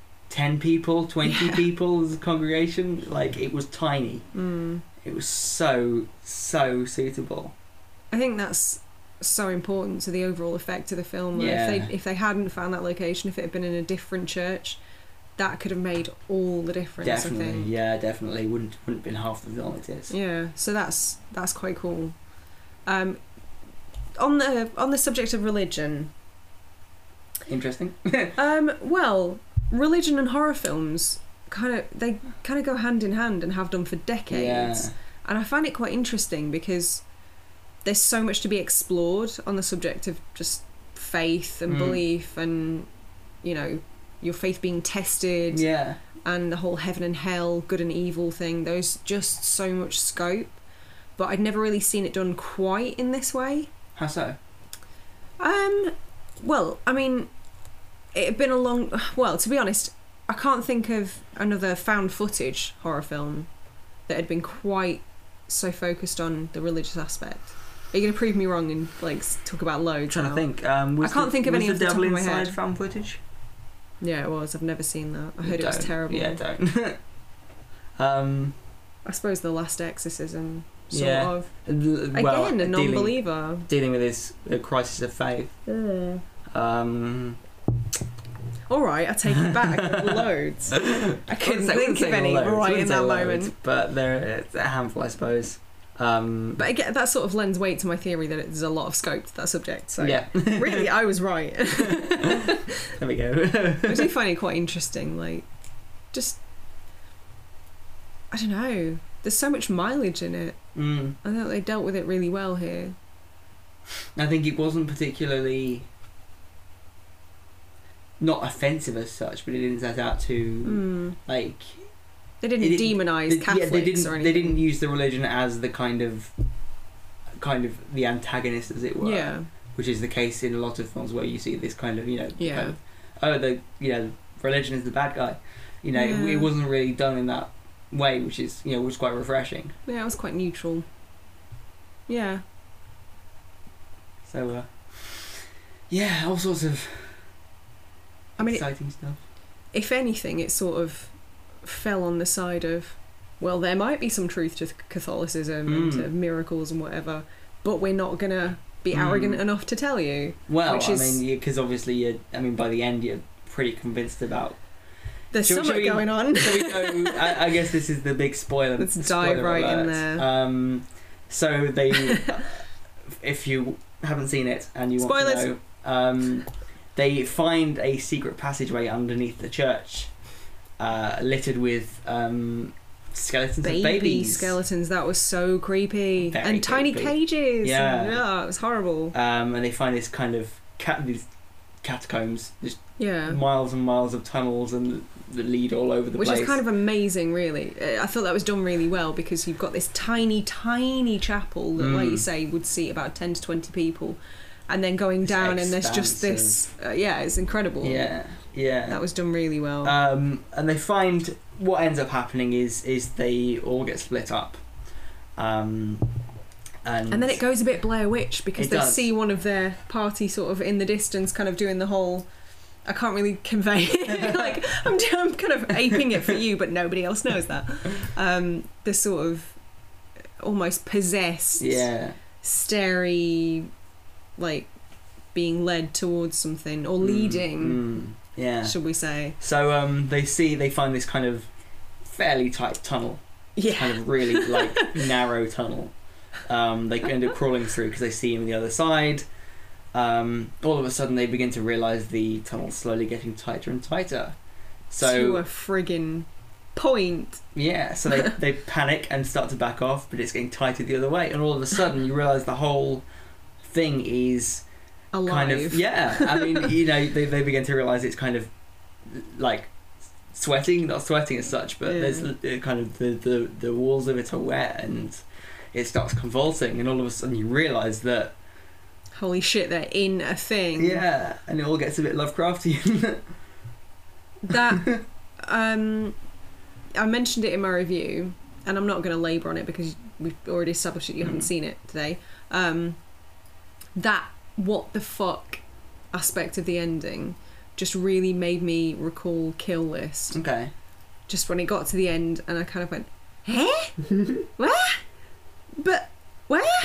[SPEAKER 2] ten people, twenty
[SPEAKER 1] Yeah.
[SPEAKER 2] people as a congregation, like it was tiny.
[SPEAKER 1] Mm.
[SPEAKER 2] It was so so suitable.
[SPEAKER 1] I think that's so important to the overall effect of the film. Like,
[SPEAKER 2] Yeah.
[SPEAKER 1] If they if they hadn't found that location, if it had been in a different church, that could have made all the difference. I
[SPEAKER 2] Definitely,
[SPEAKER 1] think.
[SPEAKER 2] yeah, definitely. Wouldn't wouldn't have been half the film it is.
[SPEAKER 1] Yeah, so that's that's quite cool. Um, on the on the subject of religion,
[SPEAKER 2] Interesting.
[SPEAKER 1] um, well, religion and horror films kind of they kind of go hand in hand and have done for decades.
[SPEAKER 2] Yeah.
[SPEAKER 1] And I find it quite interesting because there's so much to be explored on the subject of just faith and
[SPEAKER 2] Mm.
[SPEAKER 1] belief and, you know, your faith being tested
[SPEAKER 2] Yeah.
[SPEAKER 1] and the whole heaven and hell, good and evil thing. There's just so much scope. But I'd never really seen it done quite in this way.
[SPEAKER 2] How so?
[SPEAKER 1] Um, well, I mean, it had been a long... Well, to be honest, I can't think of another found footage horror film that had been quite so focused on the religious aspect. Are you going to prove me wrong and like s- talk about loads?
[SPEAKER 2] I'm trying
[SPEAKER 1] now?
[SPEAKER 2] to think. Um, was
[SPEAKER 1] I can't
[SPEAKER 2] the,
[SPEAKER 1] think of
[SPEAKER 2] was
[SPEAKER 1] any
[SPEAKER 2] the
[SPEAKER 1] off the top
[SPEAKER 2] Devil
[SPEAKER 1] of my
[SPEAKER 2] Inside
[SPEAKER 1] head.
[SPEAKER 2] found footage?
[SPEAKER 1] Yeah, it was. I've never seen that. I heard it was
[SPEAKER 2] Don't.
[SPEAKER 1] terrible.
[SPEAKER 2] Yeah, don't. um,
[SPEAKER 1] I suppose The Last Exorcism, sort
[SPEAKER 2] Yeah.
[SPEAKER 1] of.
[SPEAKER 2] l-
[SPEAKER 1] Again,
[SPEAKER 2] well,
[SPEAKER 1] a
[SPEAKER 2] dealing,
[SPEAKER 1] non-believer.
[SPEAKER 2] dealing with this uh, crisis of faith. Um,
[SPEAKER 1] All right, I take it back. Loads. I couldn't
[SPEAKER 2] wouldn't say-
[SPEAKER 1] think
[SPEAKER 2] wouldn't
[SPEAKER 1] of
[SPEAKER 2] say
[SPEAKER 1] any
[SPEAKER 2] loads,
[SPEAKER 1] right
[SPEAKER 2] wouldn't
[SPEAKER 1] in
[SPEAKER 2] say
[SPEAKER 1] that
[SPEAKER 2] loads,
[SPEAKER 1] moment.
[SPEAKER 2] but there it's a handful, I suppose. Um,
[SPEAKER 1] But again, that sort of lends weight to my theory that there's a lot of scope to that subject. So
[SPEAKER 2] yeah,
[SPEAKER 1] really, I was right.
[SPEAKER 2] there we go.
[SPEAKER 1] I do find it quite interesting. Like, just I don't know. There's so much mileage in it.
[SPEAKER 2] mm.
[SPEAKER 1] I thought they dealt with it really well here.
[SPEAKER 2] I think it wasn't particularly not offensive as such, but it didn't set out to
[SPEAKER 1] Mm.
[SPEAKER 2] like.
[SPEAKER 1] They didn't
[SPEAKER 2] It didn't-
[SPEAKER 1] demonize
[SPEAKER 2] they,
[SPEAKER 1] Catholics
[SPEAKER 2] yeah, they didn't.
[SPEAKER 1] or anything.
[SPEAKER 2] They didn't use the religion as the kind of, kind of the antagonist, as it were.
[SPEAKER 1] Yeah.
[SPEAKER 2] Which is the case in a lot of films where you see this kind of, you know,
[SPEAKER 1] Yeah.
[SPEAKER 2] kind of, oh, the you know, religion is the bad guy. You know,
[SPEAKER 1] Yeah.
[SPEAKER 2] it, it wasn't really done in that way, which is you know, was quite refreshing.
[SPEAKER 1] Yeah, it was quite neutral. Yeah.
[SPEAKER 2] So, uh, yeah, all sorts of
[SPEAKER 1] I mean, it,
[SPEAKER 2] exciting stuff.
[SPEAKER 1] if anything, it sort of fell on the side of, well, there might be some truth to Catholicism and
[SPEAKER 2] Mm.
[SPEAKER 1] to miracles and whatever, but we're not gonna be
[SPEAKER 2] Mm.
[SPEAKER 1] arrogant enough to tell you.
[SPEAKER 2] Well,
[SPEAKER 1] which
[SPEAKER 2] I
[SPEAKER 1] is-
[SPEAKER 2] mean, because obviously, you. I mean, by the end, you're pretty convinced about.
[SPEAKER 1] There's
[SPEAKER 2] Shall-
[SPEAKER 1] something
[SPEAKER 2] shall we-
[SPEAKER 1] going on.
[SPEAKER 2] So we go. I, I guess this is the big spoiler.
[SPEAKER 1] Let's dive
[SPEAKER 2] spoiler
[SPEAKER 1] right in
[SPEAKER 2] alert.
[SPEAKER 1] there.
[SPEAKER 2] Um, so they, if you haven't seen it and you want
[SPEAKER 1] Spoilers.
[SPEAKER 2] to know, um, they find a secret passageway underneath the church, uh, littered with um, skeletons
[SPEAKER 1] Baby
[SPEAKER 2] of babies.
[SPEAKER 1] skeletons. That was so creepy.
[SPEAKER 2] Very
[SPEAKER 1] and tiny
[SPEAKER 2] creepy.
[SPEAKER 1] cages.
[SPEAKER 2] Yeah.
[SPEAKER 1] And, yeah, it was horrible.
[SPEAKER 2] Um, and they find this kind of cat these catacombs, just
[SPEAKER 1] Yeah.
[SPEAKER 2] miles and miles of tunnels and that lead all over the
[SPEAKER 1] Which
[SPEAKER 2] place.
[SPEAKER 1] is kind of amazing, really. Uh, I thought that was done really well because you've got this tiny, tiny chapel that, like
[SPEAKER 2] Mm.
[SPEAKER 1] you say, would seat about ten to twenty people, and then going
[SPEAKER 2] This
[SPEAKER 1] down, and there's just this. Uh, yeah, it's incredible.
[SPEAKER 2] yeah, yeah.
[SPEAKER 1] That was done really well.
[SPEAKER 2] Um, and they find what ends up happening is is they all get split up. Um, and,
[SPEAKER 1] and then it goes a bit Blair Witch because
[SPEAKER 2] It
[SPEAKER 1] they
[SPEAKER 2] does.
[SPEAKER 1] see one of their party sort of in the distance, kind of doing the whole. I can't really convey it. Like I'm, I'm kind of aping it for you, but nobody else knows that. Um, the sort of almost possessed,
[SPEAKER 2] yeah,
[SPEAKER 1] starey, like being led towards something or leading,
[SPEAKER 2] Mm, mm, yeah.
[SPEAKER 1] should we say?
[SPEAKER 2] So um, they see they find this kind of fairly tight tunnel,
[SPEAKER 1] Yeah,
[SPEAKER 2] kind of really like narrow tunnel. Um, they end up crawling through because they see him on the other side. Um, all of a sudden, they begin to realise the tunnel's slowly getting tighter and tighter. So
[SPEAKER 1] to a friggin' point.
[SPEAKER 2] yeah, so they, they panic and start to back off, but it's getting tighter the other way, and all of a sudden you realise the whole thing is
[SPEAKER 1] Alive.
[SPEAKER 2] kind of yeah. I mean, you know, they they begin to realise it's kind of like sweating, not sweating as such, but
[SPEAKER 1] Yeah.
[SPEAKER 2] there's uh, kind of the, the the walls of it are wet and it starts convulsing, and all of a sudden you realise that
[SPEAKER 1] Holy shit, they're in a thing.
[SPEAKER 2] yeah, and it all gets a bit Lovecraftian.
[SPEAKER 1] That um I mentioned it in my review, and I'm not going to labour on it because we've already established that you haven't seen it today. Um, that what the fuck aspect of the ending just really made me recall Kill List.
[SPEAKER 2] Okay.
[SPEAKER 1] Just when it got to the end, and I kind of went, "Eh? Where? But where?"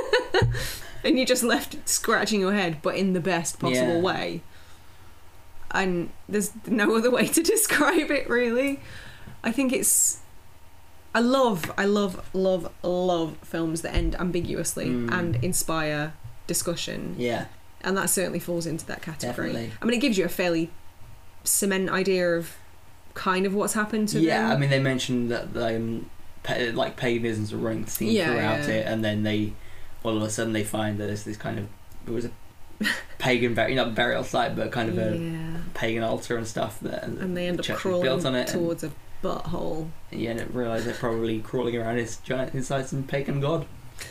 [SPEAKER 1] And you just left scratching your head, but in the best possible
[SPEAKER 2] Yeah.
[SPEAKER 1] way. and there's no other way to describe it really. I think it's I love I love love love films that end ambiguously
[SPEAKER 2] Mm.
[SPEAKER 1] and inspire discussion,
[SPEAKER 2] Yeah,
[SPEAKER 1] and that certainly falls into that category.
[SPEAKER 2] definitely.
[SPEAKER 1] I mean, it gives you a fairly cement idea of kind of what's happened to
[SPEAKER 2] Yeah,
[SPEAKER 1] them.
[SPEAKER 2] I mean, they mentioned that um, pa- like paganism's a running theme
[SPEAKER 1] Yeah,
[SPEAKER 2] throughout
[SPEAKER 1] yeah.
[SPEAKER 2] it, and then they all of a sudden they find that there's this kind of it was a pagan burial, not burial site, but kind of a
[SPEAKER 1] yeah,
[SPEAKER 2] pagan altar and stuff that
[SPEAKER 1] and they end up
[SPEAKER 2] church was
[SPEAKER 1] crawling
[SPEAKER 2] built on it, and-
[SPEAKER 1] towards a butthole.
[SPEAKER 2] yeah, and realise they're probably crawling around his giant inside some pagan god.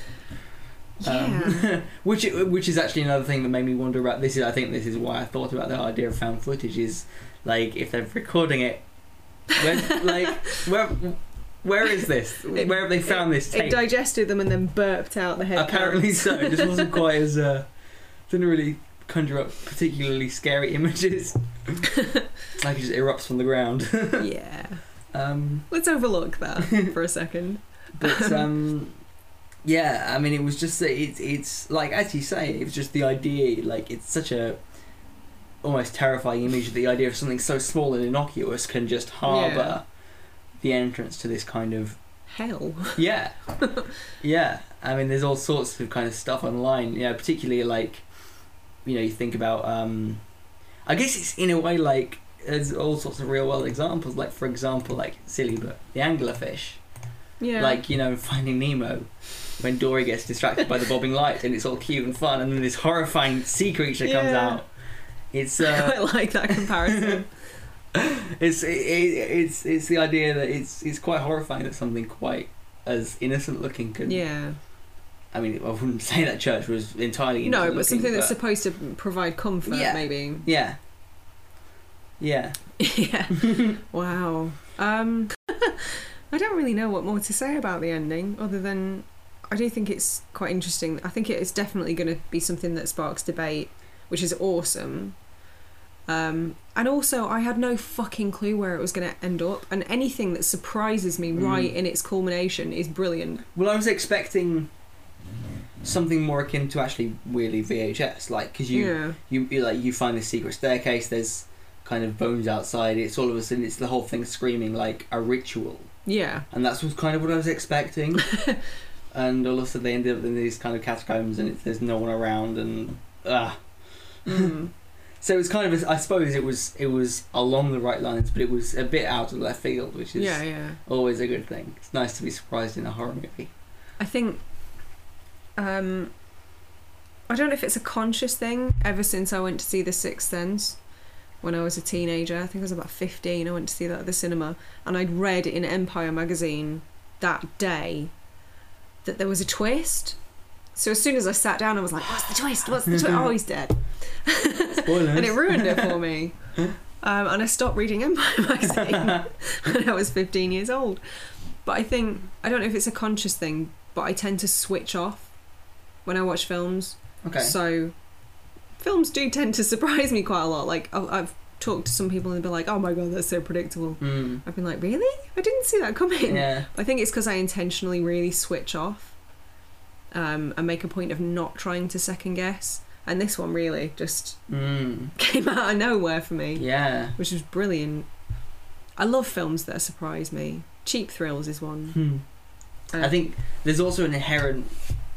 [SPEAKER 1] Yeah.
[SPEAKER 2] Um, which which is actually another thing that made me wonder about this. Is I think this is why I thought about the idea of found footage. Is like if they're recording it, where, like where where is this?
[SPEAKER 1] It-
[SPEAKER 2] Where have they found this
[SPEAKER 1] It
[SPEAKER 2] tape?
[SPEAKER 1] digested them and then burped out the head.
[SPEAKER 2] Apparently
[SPEAKER 1] counts.
[SPEAKER 2] so. It just wasn't quite as uh, didn't really conjure up particularly scary images. Like it just erupts from the ground.
[SPEAKER 1] Yeah.
[SPEAKER 2] um,
[SPEAKER 1] Let's overlook that for a second.
[SPEAKER 2] but um, yeah, I mean, it was just it's it's like as you say, it was just the idea. Like it's such a almost terrifying image. The idea of something so small and innocuous can just harbour
[SPEAKER 1] Yeah.
[SPEAKER 2] the entrance to this kind of
[SPEAKER 1] Hell.
[SPEAKER 2] yeah, yeah. I mean, there's all sorts of kind of stuff online. You know, particularly like you know, you think about. Um, I guess it's in a way like there's all sorts of real world examples. Like for example, like silly but the anglerfish.
[SPEAKER 1] Yeah.
[SPEAKER 2] Like, you know, Finding Nemo, when Dory gets distracted by the bobbing light and it's all cute and fun, and then this horrifying sea creature comes
[SPEAKER 1] Yeah.
[SPEAKER 2] out. It's
[SPEAKER 1] I
[SPEAKER 2] uh,
[SPEAKER 1] quite like that comparison.
[SPEAKER 2] it's it, it's it's the idea that it's it's quite horrifying that something quite as innocent looking can.
[SPEAKER 1] Yeah.
[SPEAKER 2] I mean, I wouldn't say that church was entirely innocent
[SPEAKER 1] No, but
[SPEAKER 2] looking,
[SPEAKER 1] something that's
[SPEAKER 2] but-
[SPEAKER 1] supposed to provide comfort,
[SPEAKER 2] Yeah.
[SPEAKER 1] maybe.
[SPEAKER 2] yeah, yeah.
[SPEAKER 1] Yeah. Wow. Um, I don't really know what more to say about the ending, other than I do think it's quite interesting. I think it is definitely going to be something that sparks debate, which is awesome. Um, and also, I had no fucking clue where it was going to end up, and anything that surprises me
[SPEAKER 2] Mm.
[SPEAKER 1] right in its culmination is brilliant.
[SPEAKER 2] Well, I was expecting something more akin to actually weirdly V H S, like because you.
[SPEAKER 1] Yeah.
[SPEAKER 2] You, you like you find this secret staircase. There's kind of bones outside. It's all of a sudden it's the whole thing screaming like a ritual,
[SPEAKER 1] Yeah.
[SPEAKER 2] and that's was kind of what I was expecting. And all of a sudden they ended up in these kind of catacombs, and it's, there's no one around, and ah.
[SPEAKER 1] Mm.
[SPEAKER 2] So it was kind of a, I suppose it was it was along the right lines, but it was a bit out of left field, which is
[SPEAKER 1] Yeah, yeah.
[SPEAKER 2] always a good thing. It's nice to be surprised in a horror movie.
[SPEAKER 1] I think um I don't know if it's a conscious thing. Ever since I went to see The Sixth Sense when I was a teenager, I think I was about fifteen, I went to see that at the cinema, and I'd read in Empire magazine that day that there was a twist. So as soon as I sat down I was like, what's the twist? What's the twist? Oh, he's dead.
[SPEAKER 2] Spoilers.
[SPEAKER 1] And it ruined it for me. Um, and I stopped reading Empire magazine when I was fifteen years old. But I think, I don't know if it's a conscious thing, but I tend to switch off when I watch films.
[SPEAKER 2] Okay.
[SPEAKER 1] So films do tend to surprise me quite a lot. Like I've, I've talked to some people and they'll be like, oh my god, that's so predictable.
[SPEAKER 2] Mm.
[SPEAKER 1] I've been like, really? I didn't see that coming.
[SPEAKER 2] Yeah.
[SPEAKER 1] I think it's because I intentionally really switch off um, and make a point of not trying to second guess. And this one really just
[SPEAKER 2] Mm.
[SPEAKER 1] came out of nowhere for me,
[SPEAKER 2] Yeah.
[SPEAKER 1] which was brilliant. I love films that surprise me. Cheap Thrills is one.
[SPEAKER 2] Hmm.
[SPEAKER 1] Uh,
[SPEAKER 2] I think there's also an inherent,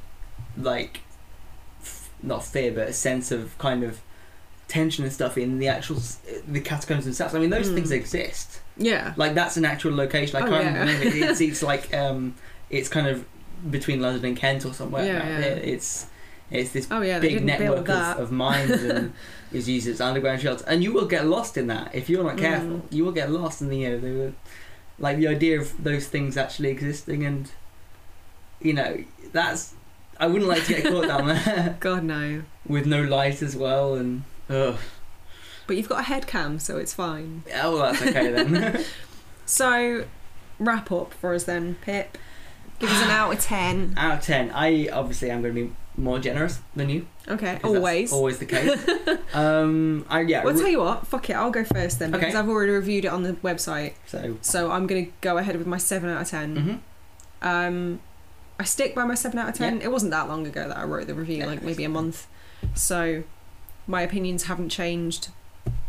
[SPEAKER 2] like, f- not fear, but a sense of kind of tension and stuff in the actual s- the catacombs themselves. I mean, those
[SPEAKER 1] Mm.
[SPEAKER 2] things exist.
[SPEAKER 1] Yeah.
[SPEAKER 2] Like that's an actual location. I
[SPEAKER 1] Oh,
[SPEAKER 2] can't
[SPEAKER 1] yeah.
[SPEAKER 2] remember. It. It's it's like um, it's kind of between London and Kent or somewhere.
[SPEAKER 1] Yeah,
[SPEAKER 2] around
[SPEAKER 1] yeah.
[SPEAKER 2] there. It's it's this
[SPEAKER 1] Oh yeah, they
[SPEAKER 2] big
[SPEAKER 1] didn't build
[SPEAKER 2] network
[SPEAKER 1] that.
[SPEAKER 2] of, of mines and is used as underground shelter, and you will get lost in that if you're not careful.
[SPEAKER 1] Mm.
[SPEAKER 2] You will get lost in the you know the, like the idea of those things actually existing, and you know that's I wouldn't like to get caught down there
[SPEAKER 1] God no.
[SPEAKER 2] with no light as well, and ugh.
[SPEAKER 1] But you've got a head cam, so it's fine.
[SPEAKER 2] Oh, well, that's okay then.
[SPEAKER 1] So, wrap up for us then, Pip. Give us an out of ten.
[SPEAKER 2] Out of ten, I obviously am going to be more generous than you.
[SPEAKER 1] Okay,
[SPEAKER 2] 'Cause that's
[SPEAKER 1] always.
[SPEAKER 2] always the case. um, I yeah.
[SPEAKER 1] Well, I'll
[SPEAKER 2] re-
[SPEAKER 1] tell you what, fuck it, I'll go first then, because
[SPEAKER 2] Okay.
[SPEAKER 1] I've already reviewed it on the website.
[SPEAKER 2] so.
[SPEAKER 1] So I'm going to go ahead with my seven out of ten.
[SPEAKER 2] Mhm.
[SPEAKER 1] Um, I stick by my seven out of ten.
[SPEAKER 2] Yeah.
[SPEAKER 1] It wasn't that long ago that I wrote the review,
[SPEAKER 2] Yeah,
[SPEAKER 1] like maybe a
[SPEAKER 2] that's-
[SPEAKER 1] month. So my opinions haven't changed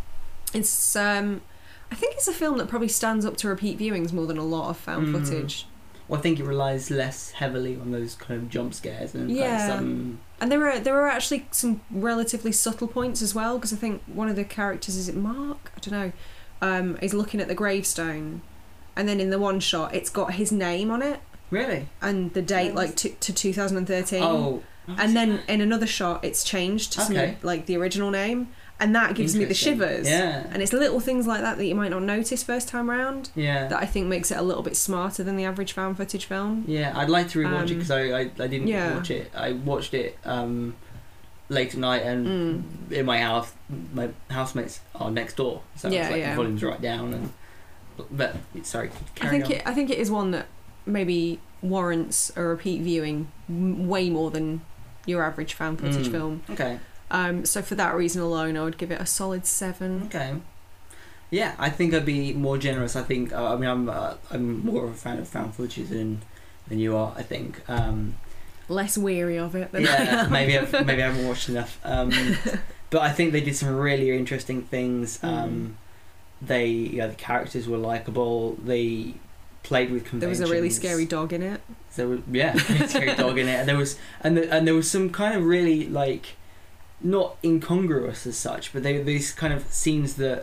[SPEAKER 1] It's um, I think it's a film that probably stands up to repeat viewings more than a lot of found
[SPEAKER 2] Mm.
[SPEAKER 1] footage.
[SPEAKER 2] Well, I think it relies less heavily on those kind of jump scares and kind of
[SPEAKER 1] Yeah.
[SPEAKER 2] sudden.
[SPEAKER 1] And there are there are actually some relatively subtle points as well, because I think one of the characters, is it Mark? I don't know. Um, is looking at the gravestone, and then in the one shot, it's got his name on it
[SPEAKER 2] Really?
[SPEAKER 1] and the date,
[SPEAKER 2] Yes.
[SPEAKER 1] like to, to two thousand thirteen.
[SPEAKER 2] Oh.
[SPEAKER 1] And then in another shot, it's changed to
[SPEAKER 2] Okay.
[SPEAKER 1] some, like the original name, and that gives me the
[SPEAKER 2] Interesting.
[SPEAKER 1] shivers.
[SPEAKER 2] Yeah.
[SPEAKER 1] And it's little things like that that you might not notice first time round.
[SPEAKER 2] Yeah.
[SPEAKER 1] That I think makes it a little bit smarter than the average found footage film.
[SPEAKER 2] Yeah, I'd like to rewatch it
[SPEAKER 1] Um,
[SPEAKER 2] because I, I I didn't
[SPEAKER 1] yeah.
[SPEAKER 2] watch it. I watched it um, late at night and
[SPEAKER 1] Mm.
[SPEAKER 2] in my house. My housemates are next door, so
[SPEAKER 1] Yeah,
[SPEAKER 2] it's like
[SPEAKER 1] yeah.
[SPEAKER 2] the volume's right down. And but sorry,
[SPEAKER 1] I
[SPEAKER 2] carry
[SPEAKER 1] think
[SPEAKER 2] on.
[SPEAKER 1] it. I think it is one that maybe warrants a repeat viewing m- way more than your average found footage
[SPEAKER 2] Mm.
[SPEAKER 1] film.
[SPEAKER 2] Okay,
[SPEAKER 1] Um, so for that reason alone, I would give it a solid seven.
[SPEAKER 2] okay. Yeah, I think I'd be more generous. I think uh, I mean I'm uh, I'm more of a fan of found footage than than you are. I think. Um,
[SPEAKER 1] Less weary of it than I
[SPEAKER 2] yeah,
[SPEAKER 1] am.
[SPEAKER 2] maybe I've, maybe I haven't watched enough. Um, but I think they did some really interesting things. Um, They, yeah, the characters were likable. They played with
[SPEAKER 1] There was
[SPEAKER 2] conventions.
[SPEAKER 1] a really scary dog in it.
[SPEAKER 2] There was, yeah, a scary dog in it, and there was, and the, and there was some kind of really like, not incongruous as such, but they these kind of scenes that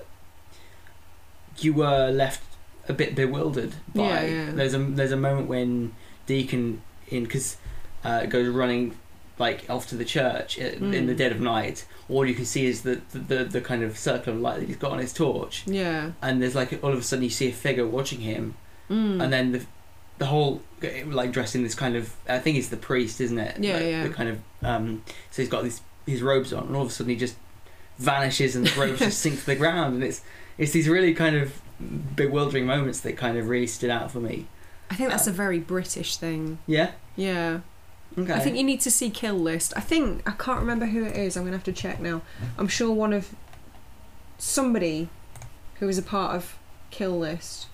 [SPEAKER 2] you were left a bit bewildered by.
[SPEAKER 1] Yeah, yeah.
[SPEAKER 2] There's a there's a moment when Deacon in because uh, goes running like off to the church i- in
[SPEAKER 1] Mm.
[SPEAKER 2] the dead of night. All you can see is the, the the the kind of circle of light that he's got on his torch,
[SPEAKER 1] Yeah.
[SPEAKER 2] and there's like all of a sudden you see a figure watching him.
[SPEAKER 1] Mm.
[SPEAKER 2] And then the the whole like dressed in this kind of I think it's the priest, isn't it?
[SPEAKER 1] Yeah,
[SPEAKER 2] Like,
[SPEAKER 1] yeah.
[SPEAKER 2] The kind of um so he's got these his robes on, and all of a sudden he just vanishes, and the robes just sink to the ground, and it's it's these really kind of bewildering moments that kind of really stood out for me.
[SPEAKER 1] I think that's
[SPEAKER 2] uh,
[SPEAKER 1] a very British thing.
[SPEAKER 2] Yeah.
[SPEAKER 1] Yeah.
[SPEAKER 2] Okay.
[SPEAKER 1] I think you need to see Kill List. I think I can't remember who it is. I'm gonna have to check now. I'm sure one of somebody who was a part of Kill List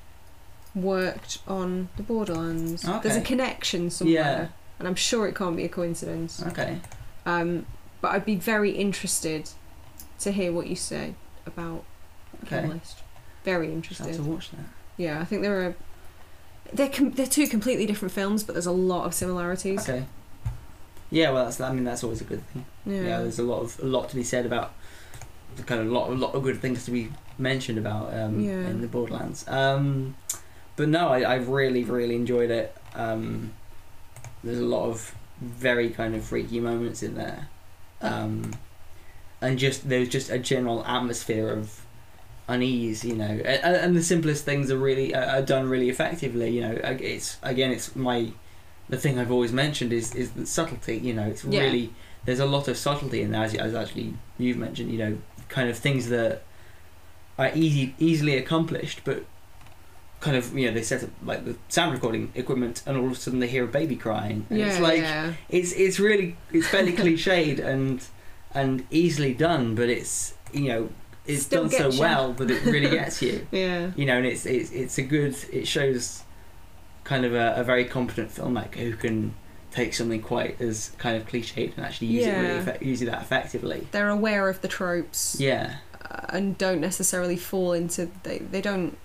[SPEAKER 1] worked on the Borderlands. There's a
[SPEAKER 2] Okay.
[SPEAKER 1] connection somewhere,
[SPEAKER 2] Yeah.
[SPEAKER 1] and I'm sure it can't be a coincidence.
[SPEAKER 2] Okay.
[SPEAKER 1] Um, but I'd be very interested to hear what you say about
[SPEAKER 2] Okay.
[SPEAKER 1] Kill List. Very
[SPEAKER 2] Just
[SPEAKER 1] interested.
[SPEAKER 2] have to watch that.
[SPEAKER 1] Yeah, I think there are. They're com- they're two completely different films, but there's a lot of similarities.
[SPEAKER 2] Okay. Yeah, well, that's I mean that's always a good thing.
[SPEAKER 1] Yeah.
[SPEAKER 2] Yeah, there's a lot of a lot to be said about the kind of lot a lot of good things to be mentioned about um,
[SPEAKER 1] Yeah.
[SPEAKER 2] in the Borderlands. Um, but no, I, I've really really enjoyed it. Um, there's a lot of very kind of freaky moments in there, um, and just there's just a general atmosphere of unease, you know, and, and the simplest things are really are done really effectively. You know, it's again it's my the thing I've always mentioned is is the subtlety. You know, it's
[SPEAKER 1] Yeah.
[SPEAKER 2] really there's a lot of subtlety in there, as, as actually you've mentioned. You know, kind of things that are easy easily accomplished, but kind of you know they set up like the sound recording equipment, and all of a sudden they hear a baby crying, and
[SPEAKER 1] Yeah,
[SPEAKER 2] it's like
[SPEAKER 1] yeah.
[SPEAKER 2] it's it's really it's fairly cliched and and easily done, but it's you know it's
[SPEAKER 1] Still
[SPEAKER 2] done so
[SPEAKER 1] gets ya.
[SPEAKER 2] well that it really gets you.
[SPEAKER 1] Yeah.
[SPEAKER 2] You know, and it's it's it's a good. It shows kind of a, a very competent filmmaker who can take something quite as kind of cliched and actually use it really
[SPEAKER 1] Yeah.
[SPEAKER 2] effect, use it that effectively.
[SPEAKER 1] They're aware of the tropes.
[SPEAKER 2] Yeah,
[SPEAKER 1] uh, and don't necessarily fall into they they don't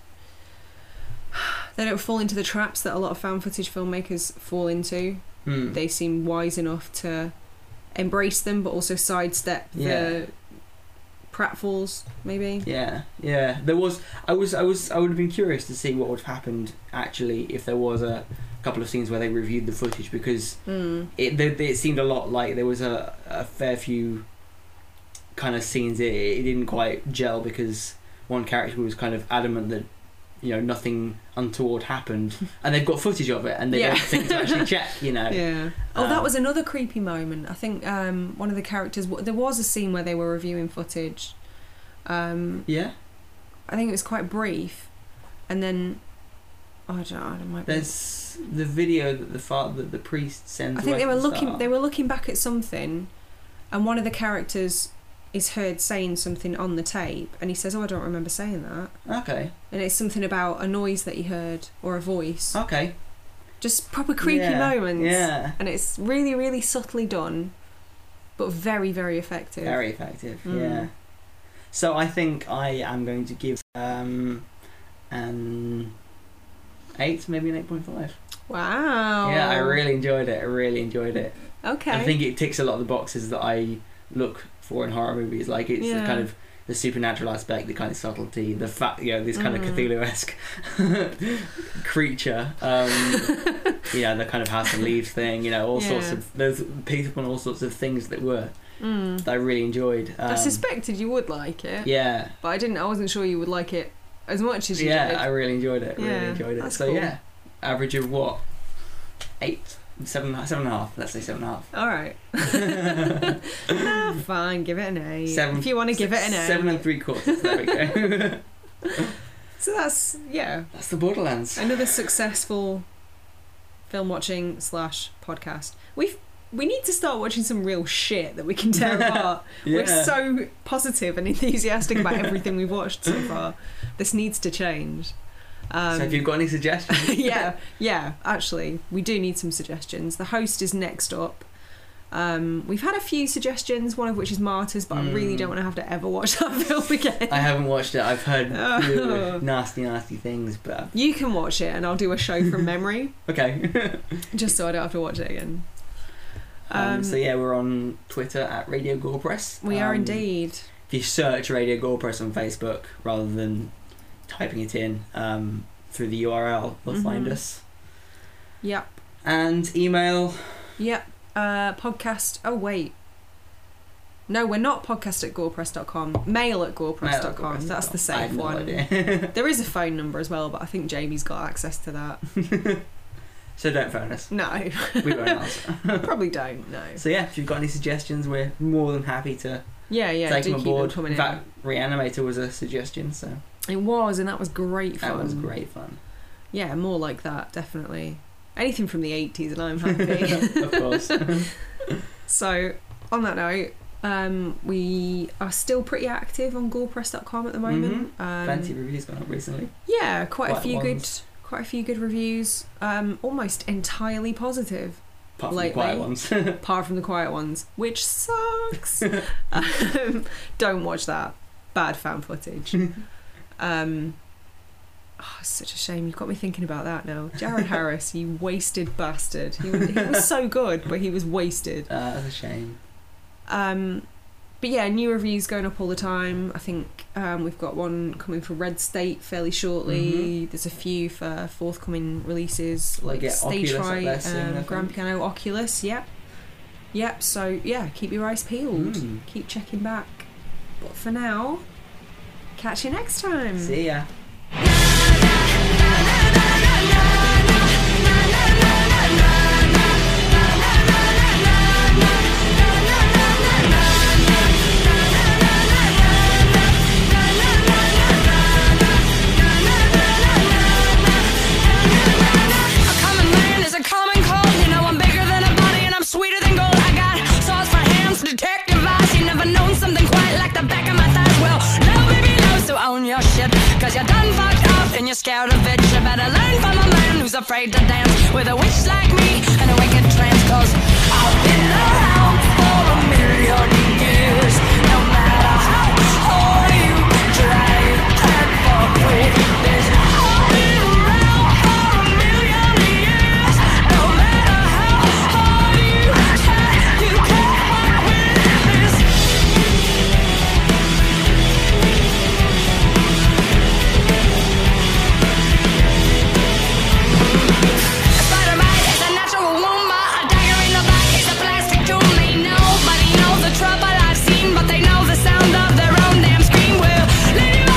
[SPEAKER 1] they don't fall into the traps that a lot of found footage filmmakers fall into.
[SPEAKER 2] Hmm.
[SPEAKER 1] They seem wise enough to embrace them, but also sidestep
[SPEAKER 2] Yeah.
[SPEAKER 1] the pratfalls, maybe.
[SPEAKER 2] Yeah, yeah. There was. I was. I was. I would have been curious to see what would have happened actually if there was a couple of scenes where they reviewed the footage, because
[SPEAKER 1] Mm.
[SPEAKER 2] it they, they- it seemed a lot like there was a, a fair few kind of scenes it, it didn't quite gel, because one character was kind of adamant that you know nothing untoward happened, and they've got footage of it and they
[SPEAKER 1] Yeah.
[SPEAKER 2] don't think to actually check. You know.
[SPEAKER 1] Yeah. Oh, that
[SPEAKER 2] Um,
[SPEAKER 1] was another creepy moment. I think um, one of the characters. There was a scene where they were reviewing footage. Um,
[SPEAKER 2] Yeah.
[SPEAKER 1] I think it was quite brief, and then oh, I don't know. It might be.
[SPEAKER 2] There's the video that the father, that the priest sends.
[SPEAKER 1] I think
[SPEAKER 2] right
[SPEAKER 1] they
[SPEAKER 2] at
[SPEAKER 1] were
[SPEAKER 2] the
[SPEAKER 1] looking.
[SPEAKER 2] start.
[SPEAKER 1] They were looking back at something, and one of the characters is heard saying something on the tape, and he says, "Oh, I don't remember saying that."
[SPEAKER 2] Okay.
[SPEAKER 1] And it's something about a noise that he heard or a voice.
[SPEAKER 2] Okay.
[SPEAKER 1] Just proper creepy
[SPEAKER 2] Yeah,
[SPEAKER 1] moments.
[SPEAKER 2] Yeah.
[SPEAKER 1] And it's really, really subtly done, but very, very effective.
[SPEAKER 2] Very effective.
[SPEAKER 1] Mm.
[SPEAKER 2] Yeah. So I think I am going to give um, an eight, maybe an eight point five.
[SPEAKER 1] Wow.
[SPEAKER 2] Yeah, I really enjoyed it. I really enjoyed it.
[SPEAKER 1] Okay.
[SPEAKER 2] I think it ticks a lot of the boxes that I look for in horror movies. Like it's
[SPEAKER 1] Yeah.
[SPEAKER 2] the kind of the supernatural aspect, the kind of subtlety, the fact, you know, this kind
[SPEAKER 1] Mm.
[SPEAKER 2] of Cthulhu-esque creature. Um, yeah, the kind of House of Leaves thing. You know, all sorts
[SPEAKER 1] Yeah.
[SPEAKER 2] of those picked up on all sorts of things that were
[SPEAKER 1] Mm.
[SPEAKER 2] that I really enjoyed. Um,
[SPEAKER 1] I suspected you would like it.
[SPEAKER 2] Yeah.
[SPEAKER 1] But I didn't. I wasn't sure you would like it as much as you
[SPEAKER 2] Yeah,
[SPEAKER 1] did.
[SPEAKER 2] I really enjoyed it. Really
[SPEAKER 1] Yeah,
[SPEAKER 2] enjoyed it.
[SPEAKER 1] that's
[SPEAKER 2] So
[SPEAKER 1] cool.
[SPEAKER 2] yeah, average of what? Eight, seven, seven and a half. Let's say seven and a half.
[SPEAKER 1] All right. Nah, fine. Give it an eight.
[SPEAKER 2] Seven.
[SPEAKER 1] If you want to give it an eight.
[SPEAKER 2] Seven and three quarters. There we go.
[SPEAKER 1] So that's yeah.
[SPEAKER 2] That's the Borderlands.
[SPEAKER 1] Another successful film watching slash podcast. We've we need to start watching some real shit that we can tear apart.
[SPEAKER 2] Yeah.
[SPEAKER 1] We're so positive and enthusiastic about everything we've watched so far. This needs to change. Um,
[SPEAKER 2] So if you've got any suggestions,
[SPEAKER 1] yeah, yeah. Actually, we do need some suggestions. The host is next up. Um, we've had a few suggestions, one of which is Martyrs, but I really
[SPEAKER 2] Mm.
[SPEAKER 1] don't want to have to ever watch that film again.
[SPEAKER 2] I haven't watched it. I've heard
[SPEAKER 1] Oh.
[SPEAKER 2] nasty, nasty things, but
[SPEAKER 1] You can watch it, and I'll do a show from memory,
[SPEAKER 2] okay.
[SPEAKER 1] just so I don't have to watch it again.
[SPEAKER 2] Um,
[SPEAKER 1] Um,
[SPEAKER 2] so yeah, we're on Twitter at Radio Gore Press.
[SPEAKER 1] We are
[SPEAKER 2] Um,
[SPEAKER 1] indeed.
[SPEAKER 2] If you search Radio Gore Press on Facebook rather than typing it in um, through the U R L, you'll
[SPEAKER 1] Mhm.
[SPEAKER 2] find us.
[SPEAKER 1] Yep.
[SPEAKER 2] And email.
[SPEAKER 1] Yep. Uh, podcast. Oh, wait. No, we're not podcast at gorepress dot com. Mail at gorepress dot com.
[SPEAKER 2] mail at
[SPEAKER 1] That's the
[SPEAKER 2] gorepress dot com. I
[SPEAKER 1] safe
[SPEAKER 2] have no
[SPEAKER 1] one.
[SPEAKER 2] idea.
[SPEAKER 1] There is a phone number as well, but I think Jamie's got access to that.
[SPEAKER 2] So don't phone us.
[SPEAKER 1] No.
[SPEAKER 2] We won't answer.
[SPEAKER 1] Probably don't, no.
[SPEAKER 2] So yeah, if you've got any suggestions, we're more than happy to
[SPEAKER 1] Yeah, yeah,
[SPEAKER 2] take
[SPEAKER 1] do
[SPEAKER 2] them on
[SPEAKER 1] keep them
[SPEAKER 2] board.
[SPEAKER 1] coming
[SPEAKER 2] In fact, Reanimator was a suggestion, so
[SPEAKER 1] in. It was, and that was great fun.
[SPEAKER 2] that was great fun.
[SPEAKER 1] Yeah, more like that, definitely. Anything from the eighties, and I'm happy.
[SPEAKER 2] Of course.
[SPEAKER 1] So, on that note, um, we are still pretty active on gorepress dot com at the moment. Um,
[SPEAKER 2] Plenty of reviews gone up recently.
[SPEAKER 1] Yeah, quite, a
[SPEAKER 2] Quite
[SPEAKER 1] few good,
[SPEAKER 2] ones.
[SPEAKER 1] quite a few good reviews. Um, almost entirely positive,
[SPEAKER 2] Apart from
[SPEAKER 1] lately.
[SPEAKER 2] the quiet ones.
[SPEAKER 1] apart from the quiet ones, which sucks. um, don't watch that. Bad found footage. um, oh, it's such a shame. You've got me thinking about that now. Jared Harris, you wasted bastard. He was, he was so good, but he was wasted.
[SPEAKER 2] Uh, that's a shame.
[SPEAKER 1] Um, but yeah, new reviews going up all the time. I think um, we've got one coming for Red State fairly shortly.
[SPEAKER 2] Mhm.
[SPEAKER 1] There's a few for forthcoming releases like
[SPEAKER 2] get
[SPEAKER 1] Stage
[SPEAKER 2] Oculus up
[SPEAKER 1] Fright,
[SPEAKER 2] there soon, I
[SPEAKER 1] um,
[SPEAKER 2] think.
[SPEAKER 1] Grand Piano, Oculus. Yep, yep. So yeah, keep your eyes peeled.
[SPEAKER 2] Mm.
[SPEAKER 1] Keep checking back. But for now, catch you next time.
[SPEAKER 2] See ya.
[SPEAKER 8] Cause you're done fucked up and you're scared of it. You better learn from a man who's afraid to dance with a witch like me and a wicked trance. Cause I've been around for a million years. No matter how hard you try and fuck with this, I've been around for a million years. No matter how hard you try, you can't fuck with this.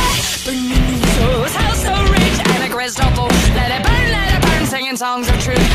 [SPEAKER 8] Songs of truth.